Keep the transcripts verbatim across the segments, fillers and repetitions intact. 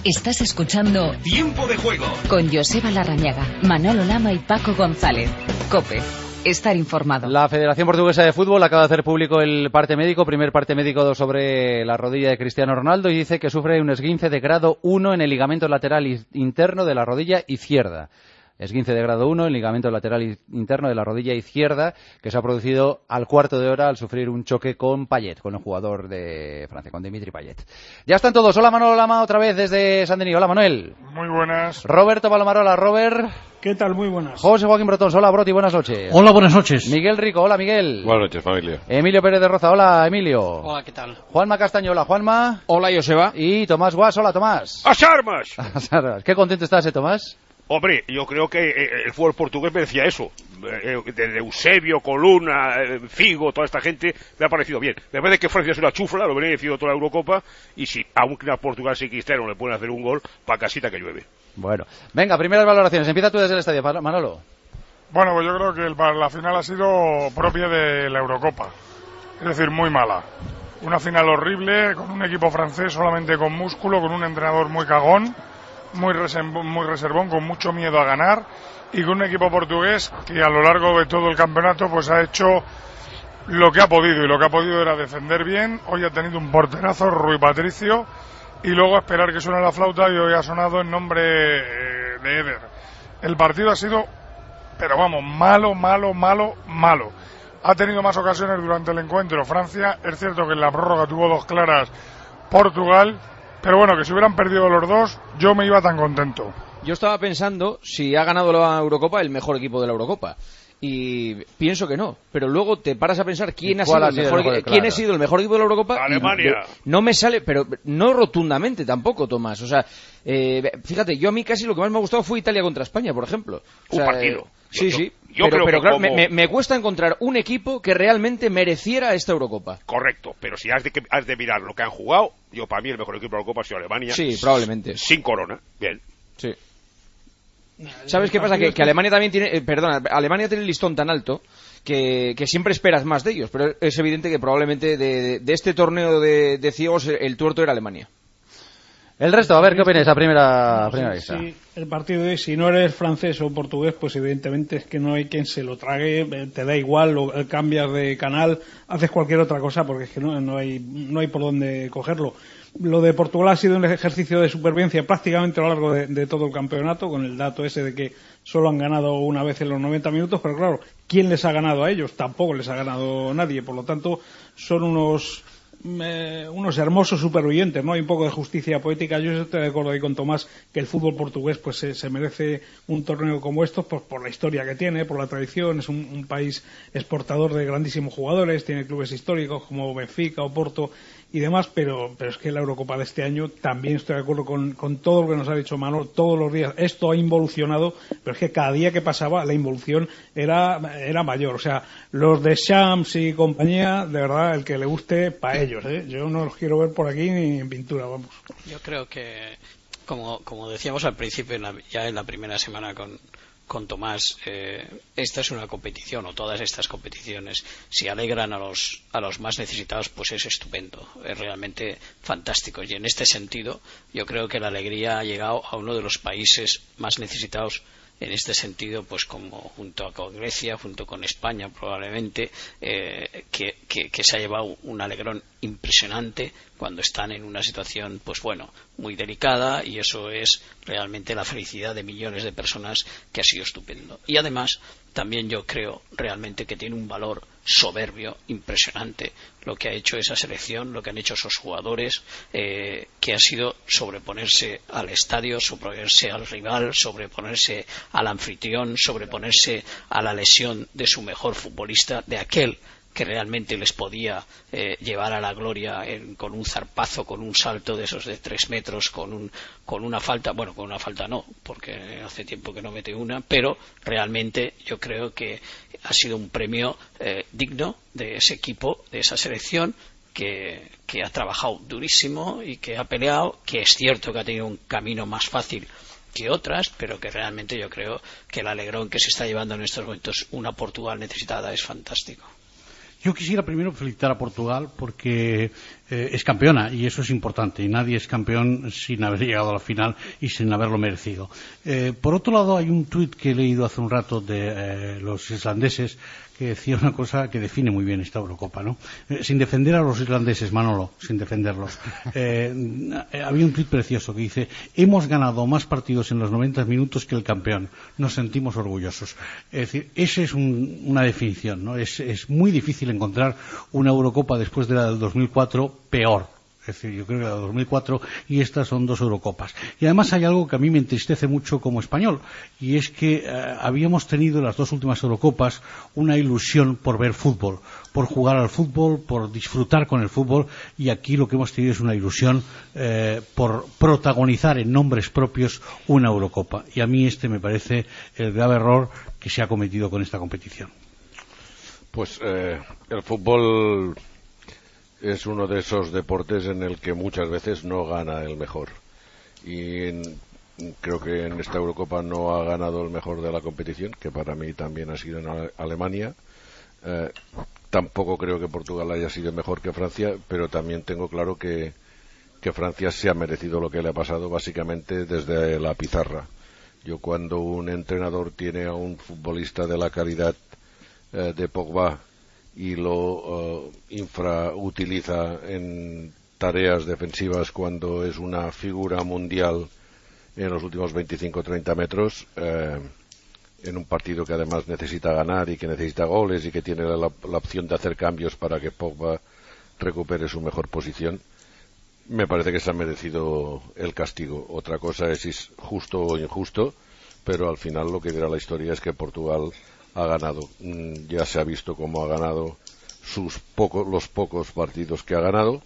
Estás escuchando Tiempo de Juego con Joseba Larrañaga, Manolo Lama y Paco González. COPE. Estar informado. La Federación Portuguesa de Fútbol acaba de hacer público el parte médico, primer parte médico sobre la rodilla de Cristiano Ronaldo, y dice que sufre un esguince de grado uno en el ligamento lateral interno de la rodilla izquierda. Esguince de grado uno, el ligamento lateral interno de la rodilla izquierda, que se ha producido al cuarto de hora al sufrir un choque con Payet, con el jugador de Francia, con Dimitri Payet. Ya están todos. Hola Manolo Lama, otra vez desde San Denis. Hola Manuel. Muy buenas. Roberto Palomarola, Robert. ¿Qué tal? Muy buenas. José Joaquín Brotón, hola Broti, buenas noches. Hola, buenas noches. Miguel Rico, hola Miguel. Buenas noches, familia. Emilio Pérez de Roza, hola Emilio. Hola, ¿qué tal? Juanma Castaño, hola Juanma. Hola Joseba. Y Tomás Guas, hola Tomás. ¡As armas! As armas. Qué contento estás, eh, Tomás. Hombre, yo creo que eh, el fútbol portugués merecía eso. Eh, desde Eusebio, Coluna, eh, Figo, toda esta gente, me ha parecido bien. Me parece que Francia es una chufla, lo venía diciendo toda la Eurocopa, y si a un Portugal sin Cristiano le pueden hacer un gol, pa' casita que llueve. Bueno, venga, primeras valoraciones. Empieza tú desde el estadio, Manolo. Bueno, pues yo creo que el, la final ha sido propia de la Eurocopa. Es decir, muy mala. Una final horrible, con un equipo francés solamente con músculo, con un entrenador muy cagón, muy reservón, muy reservón, con mucho miedo a ganar, y con un equipo portugués que a lo largo de todo el campeonato pues ha hecho lo que ha podido, y lo que ha podido era defender bien. Hoy ha tenido un porterazo, Rui Patricio, y luego esperar que suene la flauta, y hoy ha sonado en nombre eh, de Eder. El partido ha sido, pero vamos, malo, malo, malo, malo. Ha tenido más ocasiones durante el encuentro Francia. Es cierto que en la prórroga tuvo dos claras Portugal, pero bueno, que si hubieran perdido los dos, yo me iba tan contento. Yo estaba pensando si ha ganado la Eurocopa el mejor equipo de la Eurocopa. Y pienso que no, pero luego te paras a pensar quién ha sido el mejor, mejor quién claro. ha sido el mejor equipo de la Eurocopa. Alemania. No me sale, pero no rotundamente tampoco, Tomás. O sea, eh, fíjate, yo a mí casi lo que más me ha gustado fue Italia contra España, por ejemplo. O un sea, partido. Eh, sí, yo, sí. Yo pero creo pero que claro, como... me, me cuesta encontrar un equipo que realmente mereciera esta Eurocopa. Correcto, pero si has de, has de mirar lo que han jugado, yo para mí el mejor equipo de la Eurocopa ha sido Alemania. Sí, probablemente. Sin corona, bien. Sí. ¿Sabes qué pasa? Que, que Alemania también tiene, eh, perdona, Alemania tiene el listón tan alto que, que siempre esperas más de ellos, pero es evidente que probablemente de, de, de este torneo de, de ciegos el tuerto era Alemania. El resto, a ver, ¿qué opináis a primera, no, primera sí, vista? Sí, el partido de hoy, si no eres francés o portugués, pues evidentemente es que no hay quien se lo trague, te da igual, lo, cambias de canal, haces cualquier otra cosa, porque es que no, no hay, no hay por dónde cogerlo. Lo de Portugal ha sido un ejercicio de supervivencia prácticamente a lo largo de, de todo el campeonato, con el dato ese de que solo han ganado una vez en los noventa minutos, pero claro, ¿quién les ha ganado a ellos? Tampoco les ha ganado nadie, por lo tanto son unos eh, unos hermosos supervivientes, ¿no? Hay un poco de justicia poética. Yo estoy de acuerdo ahí con Tomás que el fútbol portugués pues se, se merece un torneo como estos pues, por la historia que tiene, por la tradición. Es un, un país exportador de grandísimos jugadores, tiene clubes históricos como Benfica o Porto y demás, pero, pero es que la Eurocopa de este año también estoy de acuerdo con, con todo lo que nos ha dicho Manolo. Todos los días esto ha involucionado, pero es que cada día que pasaba la involución era, era mayor. O sea, los de Shams y compañía, de verdad, el que le guste, para ellos, ¿eh? Yo no los quiero ver por aquí ni en pintura, vamos. Yo creo que, como, como decíamos al principio, en la, ya en la primera semana con con Tomás, eh, esta es una competición, o todas estas competiciones, si alegran a los a los más necesitados, pues es estupendo, es realmente fantástico. Y en este sentido, yo creo que la alegría ha llegado a uno de los países más necesitados en este sentido, pues como junto con Grecia, junto con España probablemente, eh, que, que, que se ha llevado un alegrón impresionante cuando están en una situación, pues bueno, muy delicada, y eso es realmente la felicidad de millones de personas, que ha sido estupendo. Y además, también yo creo realmente que tiene un valor soberbio impresionante lo que ha hecho esa selección, lo que han hecho esos jugadores, eh, que ha sido sobreponerse al estadio, sobreponerse al rival, sobreponerse al anfitrión, sobreponerse a la lesión de su mejor futbolista, de aquel que realmente les podía eh, llevar a la gloria en, con un zarpazo, con un salto de esos de tres metros, con un con una falta, bueno, con una falta no, porque hace tiempo que no mete una, pero realmente yo creo que ha sido un premio eh, digno de ese equipo, de esa selección, que, que ha trabajado durísimo y que ha peleado, que es cierto que ha tenido un camino más fácil que otras, pero que realmente yo creo que el alegrón que se está llevando en estos momentos una Portugal necesitada es fantástico. Yo quisiera primero felicitar a Portugal porque eh, es campeona y eso es importante. Y nadie es campeón sin haber llegado a la final y sin haberlo merecido. Eh, por otro lado, hay un tuit que he leído hace un rato de eh, los islandeses que decía una cosa que define muy bien esta Eurocopa, ¿no? Eh, sin defender a los islandeses, Manolo, sin defenderlos. Eh, había un tuit precioso que dice: hemos ganado más partidos en los noventa minutos que el campeón. Nos sentimos orgullosos. Es decir, esa es un, una definición, ¿no? Es, es muy difícil encontrar una Eurocopa después de la del dos mil cuatro peor. Es decir, yo creo que la de dos mil cuatro y estas son dos Eurocopas. Y además hay algo que a mí me entristece mucho como español, y es que eh, habíamos tenido en las dos últimas Eurocopas una ilusión por ver fútbol, por jugar al fútbol, por disfrutar con el fútbol, y aquí lo que hemos tenido es una ilusión eh, por protagonizar en nombres propios una Eurocopa. Y a mí este me parece el grave error que se ha cometido con esta competición. Pues eh, el fútbol es uno de esos deportes en el que muchas veces no gana el mejor. Y en, creo que en esta Eurocopa no ha ganado el mejor de la competición, que para mí también ha sido en Ale- Alemania. Eh, tampoco creo que Portugal haya sido mejor que Francia, pero también tengo claro que, que Francia se ha merecido lo que le ha pasado básicamente desde la pizarra. Yo, cuando un entrenador tiene a un futbolista de la calidad eh, de Pogba y lo uh, infrautiliza en tareas defensivas cuando es una figura mundial en los últimos veinticinco o treinta metros, eh, en un partido que además necesita ganar y que necesita goles y que tiene la, la opción de hacer cambios para que Pogba recupere su mejor posición, me parece que se ha merecido el castigo. Otra cosa es si es justo o injusto, pero al final lo que dirá la historia es que Portugal ha ganado. Mm, ya se ha visto cómo ha ganado sus pocos, los pocos partidos que ha ganado,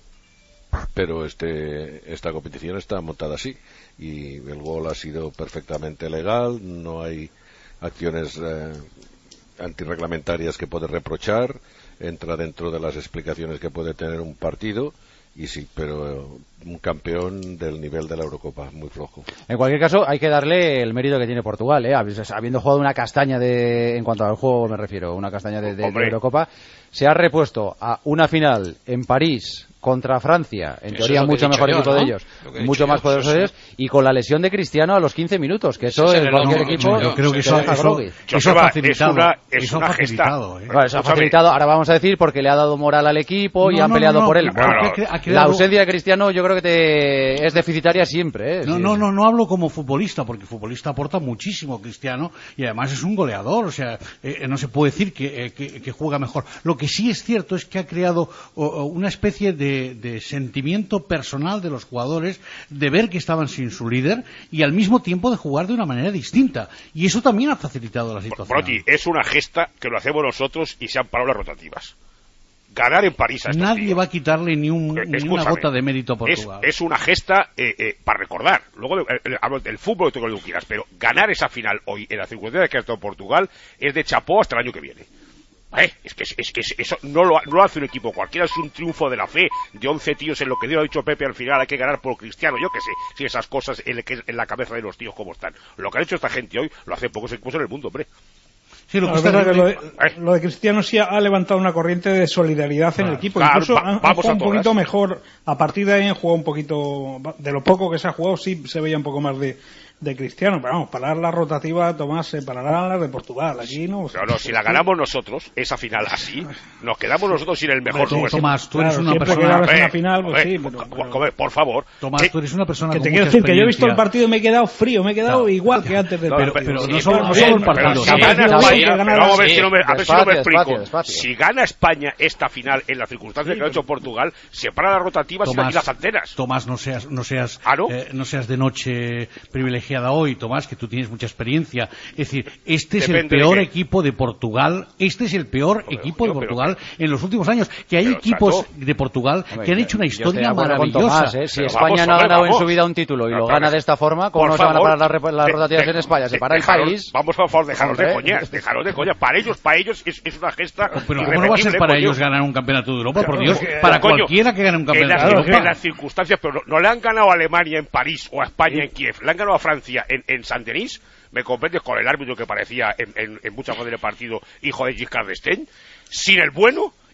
pero este, esta competición está montada así y el gol ha sido perfectamente legal, no hay acciones eh, antirreglamentarias que puede reprochar, entra dentro de las explicaciones que puede tener un partido. Y sí, pero eh, un campeón del nivel de la Eurocopa, muy flojo. En cualquier caso, hay que darle el mérito que tiene Portugal, ¿eh? Habiendo jugado una castaña de, en cuanto al juego me refiero, una castaña de, de, de Eurocopa, se ha repuesto a una final en París contra Francia, en eso teoría mucho mejor yo, equipo ¿no? de ellos, mucho más poderoso de ellos, y con la lesión de Cristiano a los quince minutos, que eso es cualquier no, equipo. Yo creo que eso, eso, eso ha facilitado. Es una, es eso una ha facilitado. Eh. Bueno, eso ha facilitado, ahora vamos a decir, porque le ha dado moral al equipo no, y han no, peleado no, por él. Bueno, ha creado... La ausencia de Cristiano yo creo que te... es deficitaria siempre. ¿eh? No, sí. no, no, no hablo como futbolista, porque futbolista aporta muchísimo Cristiano y además es un goleador, o sea, eh, no se puede decir que, eh, que, que juega mejor. Lo que sí es cierto es que ha creado oh, una especie de, de sentimiento personal de los jugadores de ver que estaban sin su líder y al mismo tiempo de jugar de una manera distinta, y eso también ha facilitado la situación. Proti, es una gesta que lo hacemos nosotros y se han parado las rotativas. Ganar en París a estos nadie tíos, va a quitarle ni, un, eh, ni una gota de mérito a Portugal. Es, es una gesta eh, eh, para recordar. Luego hablo del fútbol, todo lo que quieras, pero ganar esa final hoy en la circunstancia que ha estado Portugal es de chapó hasta el año que viene. Eh, es que es, es, es, eso no lo, no lo hace un equipo cualquiera, es un triunfo de la fe de once tíos en lo que Dios ha dicho Pepe al final, hay que ganar por Cristiano, yo qué sé, si esas cosas en, en la cabeza de los tíos como están. Lo que ha hecho esta gente hoy lo hace pocos equipos en el mundo, hombre. Sí, lo, que es verdad que lo, de, lo de Cristiano sí ha levantado una corriente de solidaridad en el equipo. Claro, Incluso va, han, han jugado un poquito mejor. A partir de ahí han jugado un poquito, de lo poco que se ha jugado sí se veía un poco más de, de Cristiano. Pero vamos, parar la rotativa, Tomás, se pararán las de Portugal. Aquí no. No, no, si la ganamos nosotros, esa final así, nos quedamos nosotros sin el mejor juego. Tomás, tú eres claro, una persona... Que una final, pues sí, pero, pero... por favor. Tomás, tú eres una persona que con te mucha quiero decir experiencia. Que yo he visto el partido y me he quedado frío, me he quedado claro. igual que antes del no, partido. Pero, pero sí, no solo, pero, no solo el partido. Si gana España, vamos a ver si no me, a ver si no me explico. Despacio, despacio. Si gana España esta final en las circunstancias sí, que ha hecho Portugal, se para las rotativas Tomás, y las antenas. Tomás, no seas, no seas, ¿Ah, no? Eh, no seas de noche privilegiada hoy, Tomás, que tú tienes mucha experiencia. Es decir, este es Depende el peor de equipo de Portugal, este es el peor pero, equipo yo, de Portugal pero, en los últimos años. Que hay pero, equipos Chato, de Portugal hombre, que han hecho una historia maravillosa. Tomás, ¿eh? Si España no ha ganado en su vida un título y lo gana de esta forma, ¿cómo no se van a parar las, las rotativas en España? Se para el país. Vamos, por favor, dejaros de coñas, dejaros de coñas. Para ellos, para ellos es, es una gesta. Pero ¿cómo no va a ser para ellos ganar un campeonato de Europa? Por Dios, para cualquiera que gane un campeonato de Europa. En las circunstancias, pero no le han ganado a Alemania en París o a España en Kiev, le han ganado a Francia en, en Saint-Denis. Me comprendes con el árbitro que parecía en, en, en muchas veces del partido hijo de Giscard d'Estaing, sin el bueno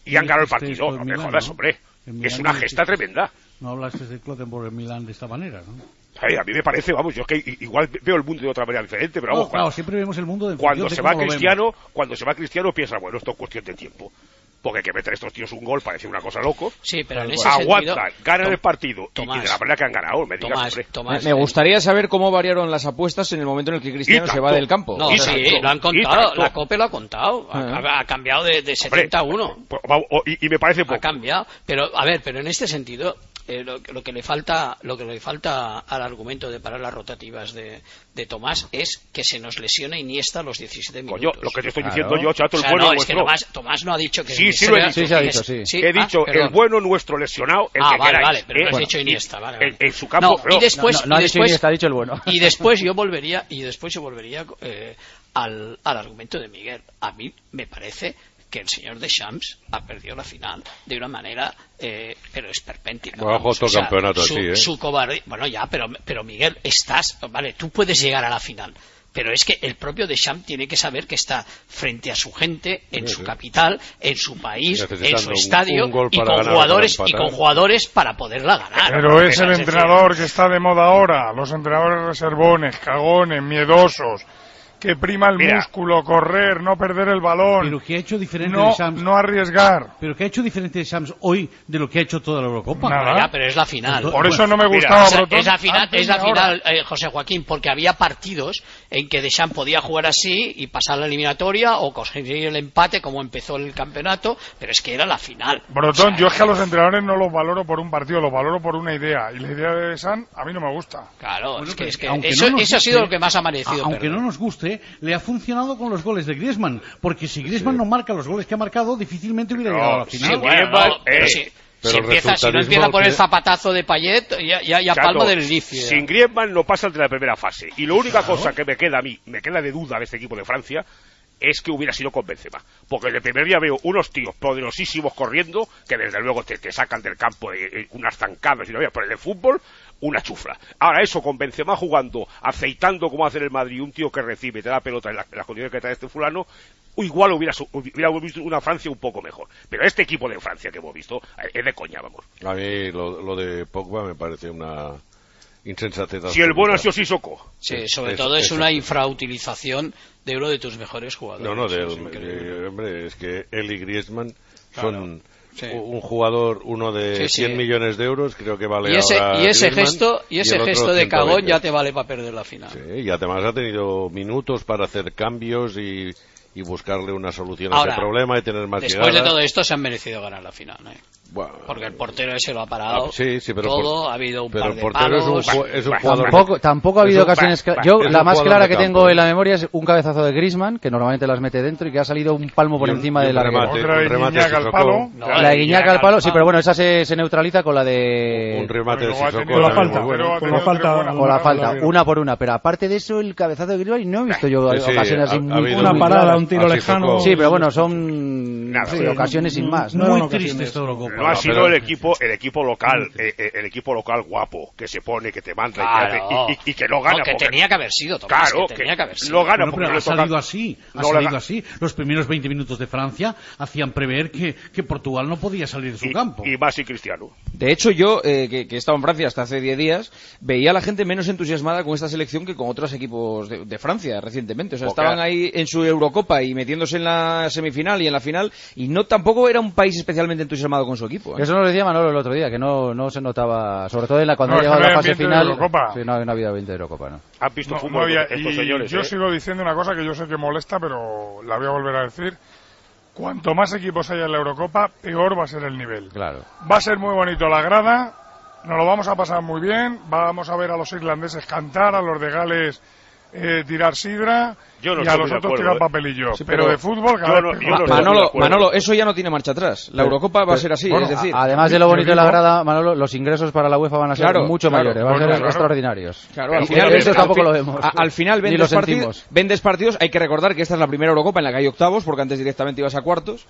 y han ganado el partido. No me jodas, hombre. Es una gesta tremenda. No hablaste de Clotenburg en Milán de esta manera, ¿no? Ay, a mí me parece, vamos, yo es que igual veo el mundo de otra manera diferente, pero vamos, no, claro, siempre vemos el mundo de cuando se va Cristiano, cuando se va Cristiano piensa, bueno, esto es cuestión de tiempo. Porque hay que meter a estos tíos un gol parece una cosa loco. Sí, pero en ese aguantan, sentido, ganan Tom, el partido Tomás, y de la manera que han ganado, me digas, Tomás, Tomás, me gustaría saber cómo variaron las apuestas en el momento en el que Cristiano se va del campo. No, y sí, tanto, lo han contado, la COPE lo ha contado, ha, Ah. ha cambiado de, de setenta a uno. Y, y me parece poco. Ha cambiado, pero a ver, pero en este sentido eh, lo, lo que le falta, lo que le falta al argumento de parar las rotativas de, de Tomás es que se nos lesione Iniesta a los diecisiete minutos. Coño, lo que te estoy Claro. diciendo yo, chato, el O sea, bueno no, es nuestro. que Tomás, Tomás no ha dicho que Sí, es sí lo he Iniesta, dicho. Sí, se ha que dicho, es- sí. He dicho ah, el perdón. bueno nuestro lesionado, el Ah, que vale, queráis. vale, pero no has ¿eh? dicho Y- Iniesta, vale, vale. En, en su campo, No, pero- y después, No, no ha y dicho después, Iniesta, ha dicho el bueno. y después yo volvería, y después yo volvería eh, al, al argumento de Miguel. A mí me parece que el señor Deschamps ha perdido la final de una manera eh, pero esperpéntica. Bajo vamos, otro o sea, campeonato su, así, ¿eh? su cobardía, bueno ya, pero, pero Miguel, estás, vale, tú puedes llegar a la final, pero es que el propio Deschamps tiene que saber que está frente a su gente, en Sí, su sí. capital, en su país, en Necesitando su un- estadio, un gol y para con ganar, jugadores para y con empatar. jugadores para poderla ganar. Pero es el decir, entrenador que está de moda ahora, los entrenadores reservones, cagones, miedosos, que prima el Mira. músculo, correr, no perder el balón, Pero ¿qué ha hecho diferente no, de Shams? no arriesgar. ¿Pero qué ha hecho diferente de Shams hoy de lo que ha hecho toda la Eurocopa? Nada. Ya, pero es la final. Por eso no me Mira, gustaba O sea, Brotón es la final, antes es la y ahora. final eh, José Joaquín, porque había partidos en que Deschamps podía jugar así y pasar la eliminatoria o conseguir el empate como empezó el campeonato, pero es que era la final. Brotón, O sea, yo es que a los entrenadores no los valoro por un partido, los valoro por una idea. Y la idea de San a mí no me gusta. Claro, Bueno, es que, pero es que aunque eso, no nos eso ha sido guste, lo que más ha merecido. a- Aunque perder. no nos guste, le ha funcionado con los goles de Griezmann, porque si Griezmann no marca los goles que ha marcado, difícilmente hubiera No, llegado a la sí, final. Bueno, Griezmann, no, pero eh, si, pero si el empieza, si no resultadismo empieza por el que- zapatazo de Payet, ya, ya, ya Chato, palma del inicio. ya. Sin Griezmann no pasa de la primera fase. Y la única cosa que me queda a mí, me queda de duda de este equipo de Francia, es que hubiera sido con Benzema. Porque desde el primer día veo unos tíos poderosísimos corriendo, que desde luego te, te sacan del campo eh, eh, unas zancadas y no había, pero en el fútbol, una chufla. Ahora eso, con Benzema jugando, aceitando como hace en el Madrid, un tío que recibe y te da pelota en, la- en las condiciones que trae este fulano, igual hubiera, su- hubiera visto una Francia un poco mejor. Pero este equipo de Francia que hemos visto, eh, es de coña, vamos. A mí lo, lo de Pogba me parece una insensatez. Si el bueno ha absoluta. sido Sissoko. Sí, sobre Eso- todo es eso. una infrautilización de uno de tus mejores jugadores. No, no, Eso del, es increíble. eh, hombre, es que él y Griezmann son sí. un jugador, uno de Sí, sí. cien millones de euros, creo que vale Y ese, ahora y ese Griezmann, gesto, y ese el otro gesto de ciento cagón veinte. ya te vale para perder la final. Sí, y además ha tenido minutos para hacer cambios y, y buscarle una solución a Ahora, ese problema y tener más Después de llegada. todo esto se han merecido ganar la final, ¿eh? Bueno, Porque el portero ese lo ha parado ah, sí, sí, pero todo, por- ha habido un pero par el de portero es un palos. ju- es un Bah, jugador Tampoco, tampoco ha Es habido un- ocasiones bah, cla- bah, Yo, es la un más jugador clara de que campo, tengo ¿eh? en la memoria es un cabezazo de Griezmann, que normalmente las mete dentro y que ha salido un palmo por Y un- encima y de un la remate, Otra de un remate Guiñac al Sissoko, palo. No, La de Guiñac al palo, sí, pero bueno, esa se, se neutraliza con la de... un remate de Luego ha Sissoko tenido la también falta, muy bueno. pero ha con tenido la falta, tres buenas Con la jugadas, falta, la una por una, pero aparte de eso, el cabezazo de Griezmann no he visto yo Sí, sí, ocasiones así ha- ha muy, habido Una muy parada, claras. un tiro Así lejano. Sissoko. Sí, pero bueno, son Nada, sí, sí, ocasiones sin más, ¿no? no Muy eran triste ocasiones. esta Eurocopa. No ha No, sido pero- el equipo, el equipo local, eh, eh, el equipo local guapo, que se pone, que te manda y Claro. que hace- y, y- y que no gana. No, que porque- tenía que haber sido, Tomás, Claro, que tenía que haber sido. no gana Bueno, porque pero no ha le toca- salido así, ha no le salido ga- así. Los primeros veinte minutos de Francia hacían prever que, que Portugal no podía salir de su y, campo. y más y Cristiano. De hecho, yo, eh, que, que he estado en Francia hasta hace diez días, veía a la gente menos entusiasmada con esta selección que con otros equipos de, de Francia recientemente. O sea, Porque- estaban ahí en su Eurocopa y metiéndose en la semifinal y en la final, y no tampoco era un país especialmente entusiasmado con su equipo. ¿eh? Eso nos decía Manolo el otro día, que no, no se notaba, sobre todo en la, cuando No, ha llegado es que a la no hay fase ambiente de final. Eurocopa. Sí, no, no había ambiente de Eurocopa, ¿no? Han visto No, fútbol no había- estos y señores. yo ¿eh? sigo diciendo una cosa que yo sé que molesta, pero la voy a volver a decir. Cuanto más equipos haya en la Eurocopa, peor va a ser el nivel. Claro. Va a ser muy bonito la grada, nos lo vamos a pasar muy bien, vamos a ver a los irlandeses cantar, a los de Gales eh, tirar sidra Yo no y a estoy los muy de otros acuerdo, tirar ¿eh? papelillo. Sí, pero, pero de fútbol, cada yo vez no- peor. yo no estoy de Manolo, acuerdo. Manolo, eso ya no tiene marcha atrás. La Eurocopa va a ser así, bueno, es decir... A- Además de lo yo bonito de la digo- grada, Manolo, los ingresos para la UEFA van a ser Claro, mucho claro, mayores, van a ser claro, claro. extraordinarios. Claro, Pero al final, eso al tampoco fin- lo vemos. a- al final Ni vendes lo partidos, sentimos. vendes partidos, hay que recordar que esta es la primera Eurocopa en la que hay octavos, porque antes directamente ibas a cuartos,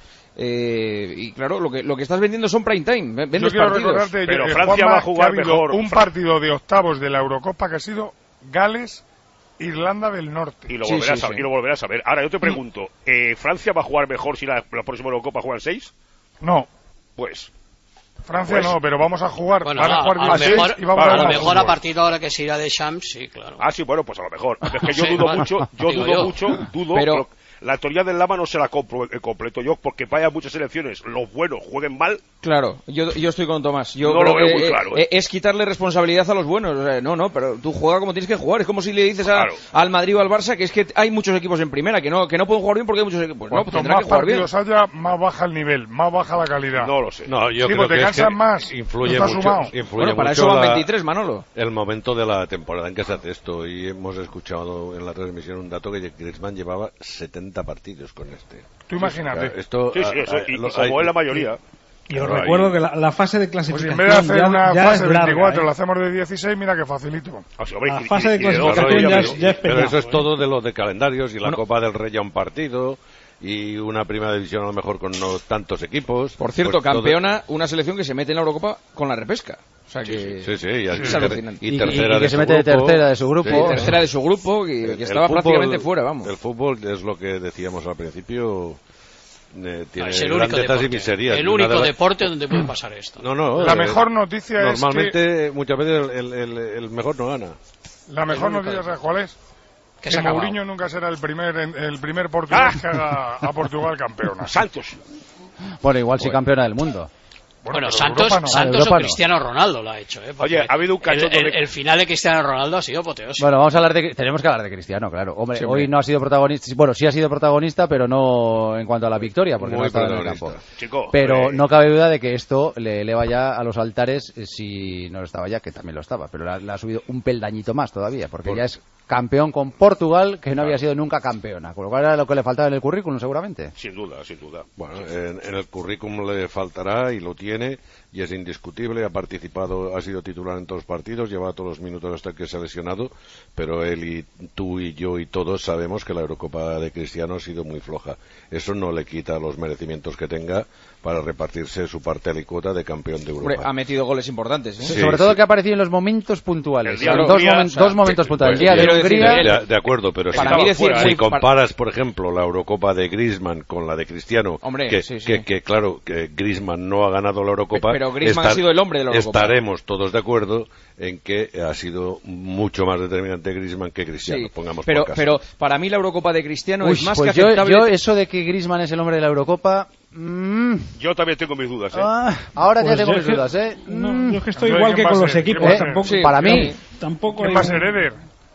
eh, y claro, lo que, lo que estás vendiendo son prime time, ve- Yo vendes quiero partidos. recordarte, Pero eh, Francia Juanma, va a jugar que ha habido mejor. un partido de octavos de la Eurocopa que ha sido Gales, Irlanda del Norte. Y lo, Sí, volverás sí, a, sí. y lo volverás a ver. Ahora, yo te pregunto, eh, ¿Francia va a jugar mejor si la, la próxima Eurocopa juegan seis? No. Pues. Francia pues, no, pero vamos a jugar. Bueno, van a jugar a, a lo dieciséis mejor, y vamos a, a, lo a mejor a partir de ahora que se irá de Champs, sí, claro. Ah, sí, bueno, pues a lo mejor. Es que yo Sí, dudo bueno, mucho, yo digo dudo yo. mucho, dudo, Pero- pero la teoría del Lama no se la compro en completo yo, porque vaya muchas selecciones, los buenos jueguen mal. Claro, yo, yo estoy con Tomás. Yo No creo lo veo que, muy eh, claro, eh, ¿eh? es quitarle responsabilidad a los buenos. O sea, no, no, pero tú juega como tienes que jugar. Es como si le dices a- Claro. al Madrid o al Barça que es que hay muchos equipos en primera, que no que no pueden jugar bien porque hay muchos equipos. No, pues Cuanto tendrá más que jugar bien. partidos haya, más baja el nivel, más baja la calidad. No lo sé. No, yo Sí, creo pues te que es cansan que más, influye no estás mucho, sumado. influye Bueno, para mucho eso van la- veintitrés, Manolo. el momento de la temporada en que se hace esto, y hemos escuchado en la transmisión un dato que Griezmann llevaba setenta partidos con este. Tú imagínate. O sea, esto, Sí, sí, eso, ah, y, y lo- como hay- es la mayoría. Y os Claro, recuerdo ahí- que la, la fase de Pues si clasificación en vez de hacer ya, una ya fase es de larga, veinticuatro, ¿eh? la hacemos de dieciséis, mira que facilito. Ah, sí, hombre, La y- fase de y- y de clasificación otro ya día, es- pero- ya es pero peñado, eso es ¿eh? todo de los de calendarios, y la Bueno. Copa del Rey ya un partido, y una primera división a lo mejor con no tantos equipos. Por cierto, Pues todo- campeona, una selección que se mete en la Eurocopa con la repesca. O sea que Sí, sí, y, es ter- alucinante. y Y- tercera y que de se su mete de grupo. tercera de su grupo. Sí, tercera de su grupo que, que El estaba fútbol- prácticamente fuera, vamos. El fútbol es lo que decíamos al principio, eh, tiene No, es el único grandezas y deporte, miserias. el Y una único de las- deporte donde puede pasar esto. No, no. La eh, mejor noticia es Normalmente, muchas veces, el, el- el mejor no gana. La mejor único noticia, de- ¿sabes cuál es? Que se ha Que acabado. Mourinho nunca será el primer el primer portugués ¡Ah! que haga a Portugal campeona. Santos. Bueno, igual sí campeona del mundo. Bueno, pero Santos, Europa no. Santos Europa o no. Cristiano Ronaldo lo ha hecho, ¿eh? Porque Oye, ha habido un cachondo el, el, de- el final de Cristiano Ronaldo ha sido apoteósico. Bueno, vamos a hablar de... Tenemos que hablar de Cristiano, claro. Hombre, Sí, hombre. hoy no ha sido protagonista... Bueno, sí ha sido protagonista, pero no en cuanto a la victoria, porque Muy no ha estado en el protagonista. campo. Chico, Pero eh, no cabe duda de que esto le eleva ya a los altares, eh, si no lo estaba ya, que también lo estaba, pero le ha, le ha subido un peldañito más todavía, porque Por- ya es campeón con Portugal, que no había sido nunca campeona, con lo cual era lo que le faltaba en el currículum, seguramente. sin duda, sin duda. Bueno, en, en el currículum le faltará, y lo tiene, y es indiscutible. Ha participado, ha sido titular en todos los partidos, lleva todos los minutos hasta que se ha lesionado, pero él y tú y yo y todos sabemos que la Eurocopa de Cristiano ha sido muy floja. Eso no le quita los merecimientos que tenga para repartirse su parte alícuota de campeón de Europa. Hombre, ha metido goles importantes, ¿eh? Sí, Sobre todo sí. que ha aparecido en los momentos puntuales. El día En de dos, Hungría, momen- o sea, dos momentos Sí, puntuales. pues, El día de quiero decir, Hungría... de, de acuerdo, pero Para si, mí decir si muy- comparas, por ejemplo, la Eurocopa de Griezmann con la de Cristiano, Hombre, que, sí, sí. que, que, claro, que Griezmann no ha ganado la Eurocopa, Pero Griezmann ha sido el hombre de la Eurocopa. Estaremos todos de acuerdo en que ha sido mucho más determinante Griezmann que Cristiano, Sí, pongamos pero, por caso. pero para mí la Eurocopa de Cristiano Uy, es más pues que yo, aceptable. yo eso de que Griezmann es el hombre de la Eurocopa... mm, Yo también tengo mis dudas, ¿eh? ah, ahora Pues ya tengo yo mis es que- dudas, ¿eh? No, Mm, yo es que estoy Entonces, igual ¿quién que va a con ser? los ¿Quién equipos. va a ser? Tampoco, Sí, para mí. Tampoco ¿Quién hay va a un- ser Eder?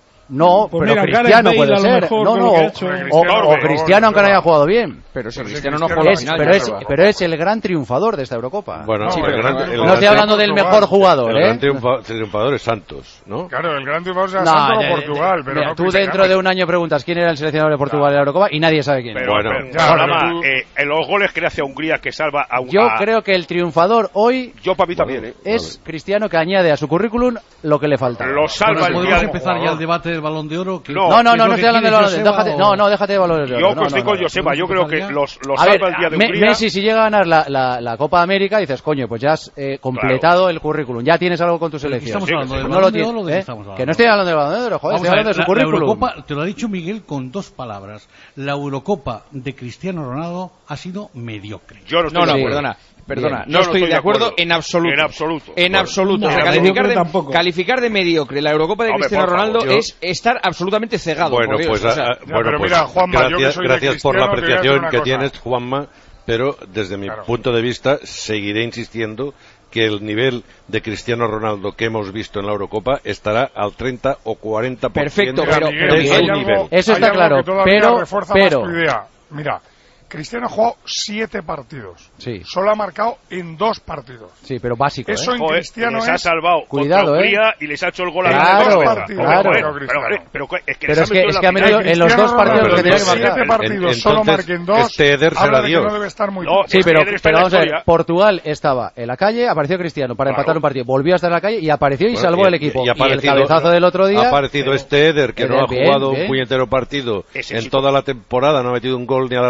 No, Pues pero mira, Gareth Cristiano Bale puede a lo ser. mejor No, con no, lo que o, ha hecho. o- Cristiano, o mejor, Cristiano aunque no haya jugado bien. Pero si Pero si Cristiano no Cristiano juega Es- la final, pero, ya es, lo va. pero es el gran triunfador de esta Eurocopa. Bueno, No, sí, pero el gran, no, el no no gran estoy hablando del Portugal. mejor jugador, el ¿eh? gran triunfa- triunfador es Santos, ¿no? Claro, el gran triunfador será No, Santos ya- o Portugal, pero mira, no tú Cristiano. dentro de un año preguntas quién era el seleccionador de Portugal en la Eurocopa y nadie sabe quién. Pero, Bueno, pero, ya, ahora pero más, tú- eh, en los goles que le hace a Hungría que salva a un Yo a- creo que el triunfador hoy Yo para mí también, ¿eh? es Cristiano, que añade a su currículum lo que le falta. Lo salva el día ¿Podemos de- empezar ya el debate del Balón de Oro? Que- No, No, no, ¿es no, lo no que estoy hablando del quieres, balón de oro. Joseba, Déjate, o- no, no, déjate de valores de oro. Yo no, que estoy no, con no. Joseba, yo creo que ¿Podemos los, los A ver, salva el día de Me- Hungría. Messi, si llega a ganar la, la, la Copa América, dices, coño, pues ya has eh, completado el currículum, ya tienes algo con tu selección. estamos Sí, hablando sí, del no Balón lo de tienes, Oro, ¿de qué ¿eh? estamos hablando? Que no estoy hablando del Balón de Oro, joder, Vamos estoy a ver, hablando de su la, la currículum. Eurocopa, te lo ha dicho Miguel con dos palabras. La Eurocopa de Cristiano Ronaldo ha sido mediocre. Yo no estoy No, no, de acuerdo. perdona. Perdona, Bien. no, Yo no estoy de acuerdo, en absoluto. En absoluto. En Bueno, absoluto. no, o sea, en calificar mediocre de, tampoco. calificar de mediocre la Eurocopa de Hombre, Cristiano por favor, Ronaldo yo- es estar absolutamente cegado. Bueno, por Dios, pues, o sea, a- a- Ya, bueno, pero pues mira, Juanma, yo que gracias, soy de gracias por la Cristiano, te voy a decir apreciación una que cosa. tienes, Juanma, pero desde mi Claro. punto de vista seguiré insistiendo que el nivel de Cristiano Ronaldo que hemos visto en la Eurocopa estará al treinta o cuarenta por ciento Perfecto, pero- de Miguel, pero su Miguel, hay algo- nivel. Eso hay está algo claro, que todavía pero- refuerza pero- más tu idea. Mira, Cristiano ha jugado siete partidos. Sí. Solo ha marcado en dos partidos. Sí, pero básico, Eso ¿eh? en Joder, Cristiano les ha es... salvado Cuidado, contra ¿eh? Hungría y les ha hecho el gol a Claro, los dos partidos, claro. Pero, Cristiano. pero, pero, es que, Pero les es ha que- metido es en que ha la metido final. en los dos partidos Ronaldo, que tenía que en marcar. siete partidos En- solo entonces, marque en dos. este Eder será habla de que Dios. no debe estar muy No, bien. Sí, Es pero, que debe estar pero en la vamos a ver, historia. Portugal estaba en la calle, apareció Cristiano para Claro. empatar un partido, volvió a estar en la calle y apareció y Bueno, salvó y- el equipo. y Y, ha el aparecido- cabezazo del otro día... Ha aparecido este Eder, que no ha Bien, jugado bien. un puñetero partido Ese en sí. toda la temporada, no ha metido un gol ni al arcoiris,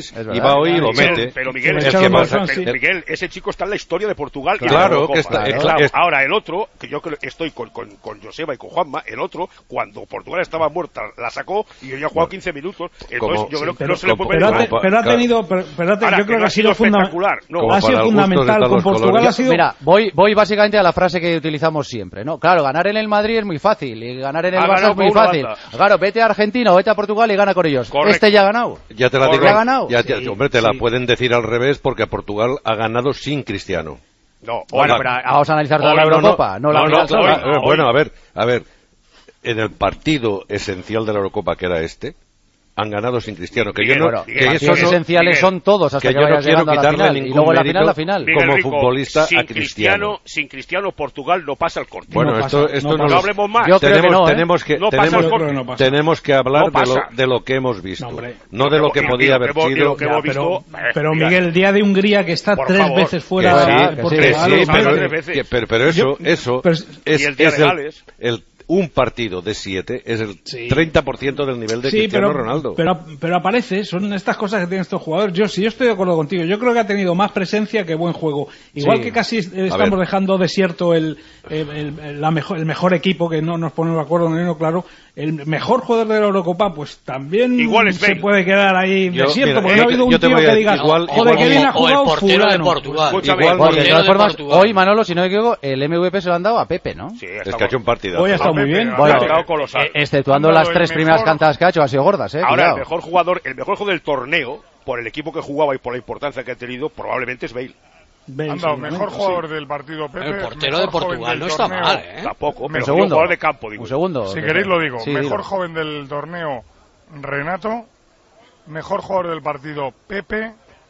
seis y va hoy y lo mete. Pero Miguel, es que pasa, pero, Miguel, ese chico está en la historia de Portugal. Claro, y que está. Claro. Claro. Ahora, el otro, que yo creo, estoy con, con, con Joseba y con Juanma, el otro, cuando Portugal estaba muerta, la sacó y yo ya he jugado quince minutos. Entonces, como, yo creo sí, que pero, no se le puede pero, pedir. ha, pero ha tenido. Pero, pero ha, Ahora, yo creo que, que ha sido espectacular. No, ha sido fundamental con Portugal. Ha sido... Mira, voy, voy básicamente a la frase que utilizamos siempre, ¿no? Claro, ganar en el Madrid es muy fácil y ganar en el Barça es muy fácil. Banda. Claro, vete a Argentina o vete a Portugal y gana con ellos. Correcto. Este ya ha ganado. Ya te la digo. ¿Ya ha ganado? Ya, ya, sí, hombre, te sí. la pueden decir al revés porque a Portugal ha ganado sin Cristiano. No, bueno, pero vamos a analizar toda la Eurocopa, no, no, no la no, final. No, no, bueno, a ver, a ver, en el partido esencial de la Eurocopa que era este, han ganado sin Cristiano. Que Miguel, yo no, bueno, que esos no, esenciales Miguel, son todos hasta que, que yo no quiero quitarle final, ningún y luego la mérito final, la final. Miguel como Rico, futbolista sin a Cristiano. Cristiano. Sin Cristiano Portugal no pasa el corte. Bueno, no esto, pasa, esto no, no, no lo hablemos más. Yo tenemos, creo que no, ¿eh? tenemos que no tenemos, pasa no pasa. tenemos que hablar no de, lo, de lo que hemos visto, no, no de lo que podía haber sido. Pero, pero Miguel, el día de Hungría que está por tres favor, veces fuera sí, de Portugal. Sí, Sí, pero, pero, pero eso, eso pero, es, y el día es de el, Gales. el un partido de siete es el sí. treinta por ciento del nivel de sí, Cristiano pero, Ronaldo. Pero, pero aparece, son estas cosas que tienen estos jugadores. Yo sí, yo estoy de acuerdo contigo. Yo creo que ha tenido más presencia que buen juego. Igual sí. que casi estamos dejando desierto el, el, el, la mejor, el mejor equipo, que no nos ponemos de acuerdo en ello, claro. El mejor jugador de la Eurocopa, pues también igual es se puede quedar ahí yo, desierto, mira, porque no ha habido un tío que diga, igual, joder, igual, que bien ha jugado o el portero fulano. de Portugal. Igual, bueno, de todas formas, Portugal. hoy, Manolo, si no me equivoco, el M V P se lo han dado a Pepe, ¿no? Sí, es que ha hecho un partido. Hoy ha estado muy bien. Bueno, colosal. exceptuando las tres primeras cantadas que ha hecho, ha sido gordas, ¿eh? Ahora, Cuidado. el mejor jugador, el mejor jugador del torneo, por el equipo que jugaba y por la importancia que ha tenido, probablemente es Bale. Han dado mejor jugador sí. del partido Pepe. El portero de Portugal no está torneo. mal, ¿eh? Tampoco, pero un segundo, jugador de campo, digo. Un segundo. Si queréis lo digo. Sí, mejor dilo. joven del torneo, Renato. Mejor jugador del partido, Pepe.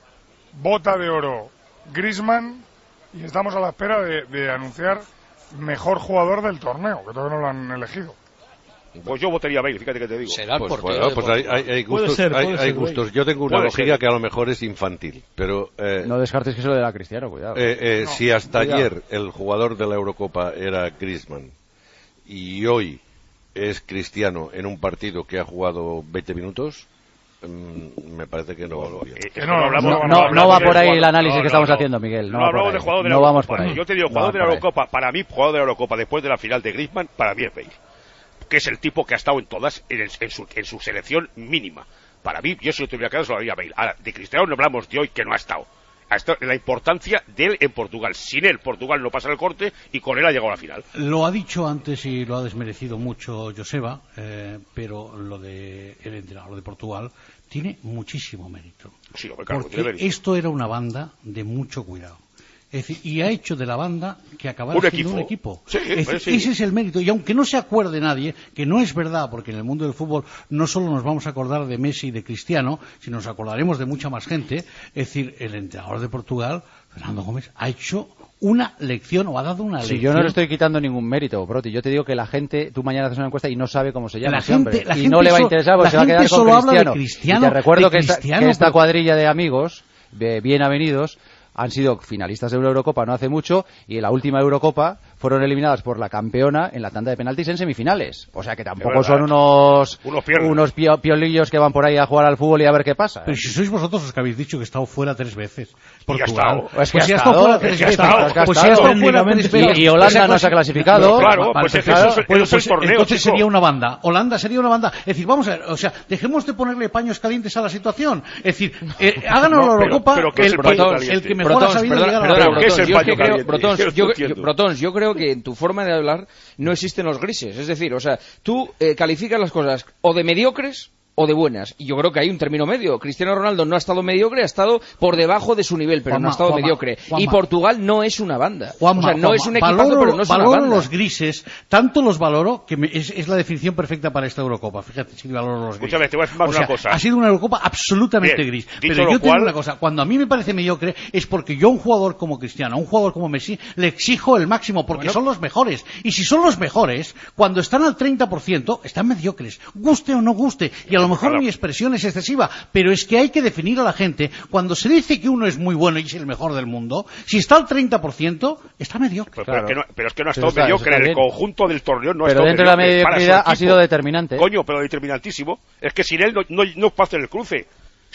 Bota de oro, Griezmann. Y estamos a la espera de, de anunciar mejor jugador del torneo, que todavía no lo han elegido. Pues yo votaría a Bale, fíjate que te digo. Será el Pues, portero bueno, de pues hay, Portugal. hay, hay gustos. Puede ser, hay, puede hay ser, gustos. Yo tengo una Puede lógica ser. que a lo mejor es infantil, pero eh, No descartes que se lo de la Cristiano, cuidado. eh, eh, No, si hasta cuidado. ayer el jugador de la Eurocopa era Griezmann y hoy es Cristiano en un partido que ha jugado veinte minutos, mm, me parece que no va bien. Eh, Que esto no, hablamos- no, no, no, hablamos no va de por ahí jugador. el análisis No, que estamos no, haciendo, Miguel. No, No va por hablamos ahí. de jugador de la No vamos Eurocopa. por ahí. Yo te digo, No jugador va de la por ahí. Eurocopa, para mí, jugador de la Eurocopa después de la final de Griezmann, para mí es Bale. Que es el tipo que ha estado en todas, en, el- en su, en su selección mínima. Para mí, yo si lo tuviera que dar, se lo daría a Bale. Ahora, de Cristiano no hablamos de hoy, que no ha estado. Ha estado la importancia de él en Portugal. Sin él, Portugal no pasa el corte y con él ha llegado a la final. Lo ha dicho antes y lo ha desmerecido mucho Joseba, eh, pero lo de el entrenador de Portugal tiene muchísimo mérito. Sí, hombre, claro, Porque tiene mérito. esto era una banda de mucho cuidado. Es decir, y ha hecho de la banda que acabara Un siendo equipo. un equipo. Sí, Es decir, pues sí. Ese es el mérito. Y aunque no se acuerde nadie, que no es verdad, porque en el mundo del fútbol no solo nos vamos a acordar de Messi y de Cristiano, sino nos acordaremos de mucha más gente. Es decir, el entrenador de Portugal, Fernando Gómez, ha hecho una lección o ha dado una Si lección. yo no le estoy quitando ningún mérito, Broti, yo te digo que la gente, tú mañana haces una encuesta y no sabe cómo se llama La ese gente- hombre, la y gente no le va a so- interesar porque la se va a quedar gente con solo habla de Cristiano. Cristiano, Y te recuerdo de que, esta, Cristiano, que esta pero- cuadrilla de amigos, de bien avenidos, han sido finalistas de una Eurocopa no hace mucho y en la última Eurocopa fueron eliminadas por la campeona en la tanda de penaltis en semifinales. O sea que tampoco verdad. son unos Unos piernas. unos pio- piolillos que van por ahí a jugar al fútbol y a ver qué pasa. Pero si sois vosotros los que habéis dicho que he estado fuera tres veces. ha Portugal. estado. Pues que Pues ha si ha estado, estado fuera es tres que ha veces. estado, es que ha Pues si ha estado. estado fuera tres veces. Y, y Holanda no se ha clasificado. Claro, Vale, pues es que claro, eso es- pues- eso es el pues torneo, entonces chico. sería una banda. Holanda sería una banda. Es decir, vamos a ver, o sea, dejemos de ponerle paños calientes a la situación. Es decir, eh, ha ganado No, la pero- Eurocopa pero ¿qué es el, el paño el- caliente? el que mejor Brotons, ha sabido perdona, llegar a la perdona, final. ¿qué es el Brotons, yo es paño que creo, caliente? Brotons, Yo no yo, entiendo. yo- Brotons, yo creo que en tu forma de hablar no existen los grises. Es decir, o sea, tú eh, calificas las cosas o de mediocres o de buenas. Y yo creo que hay un término medio. Cristiano Ronaldo no ha estado mediocre, ha estado por debajo de su nivel, pero Juanma, no ha estado Juanma, mediocre. Juanma. Y Portugal no es una banda. Juanma, o sea, no Juanma, es un equipazo, valoro, pero no es una valoro banda. los grises, tanto los valoro que me- es, es la definición perfecta para esta Eurocopa. Fíjate si valoro los grises. Escúchame, te voy a decir más O una sea, cosa. Ha sido una Eurocopa absolutamente Bien, gris. dicho Pero lo yo tengo cual- una cosa, cuando a mí me parece mediocre es porque yo a un jugador como Cristiano, a un jugador como Messi, le exijo el máximo porque Bueno. son los mejores. Y si son los mejores, cuando están al treinta por ciento, están mediocres. Guste o no guste. Y a lo mejor Claro. mi expresión es excesiva, pero es que hay que definir a la gente. Cuando se dice que uno es muy bueno y es el mejor del mundo, si está al treinta por ciento, está mediocre. Pero, Claro. pero, es que no, pero es que no ha Pero estado está- mediocre está en el bien. conjunto del torneo. No ha Pero estado dentro de la mediocre para su mediocridad ha equipo. sido determinante. Coño, pero determinantísimo. Es que sin él no, no, no pasa el cruce.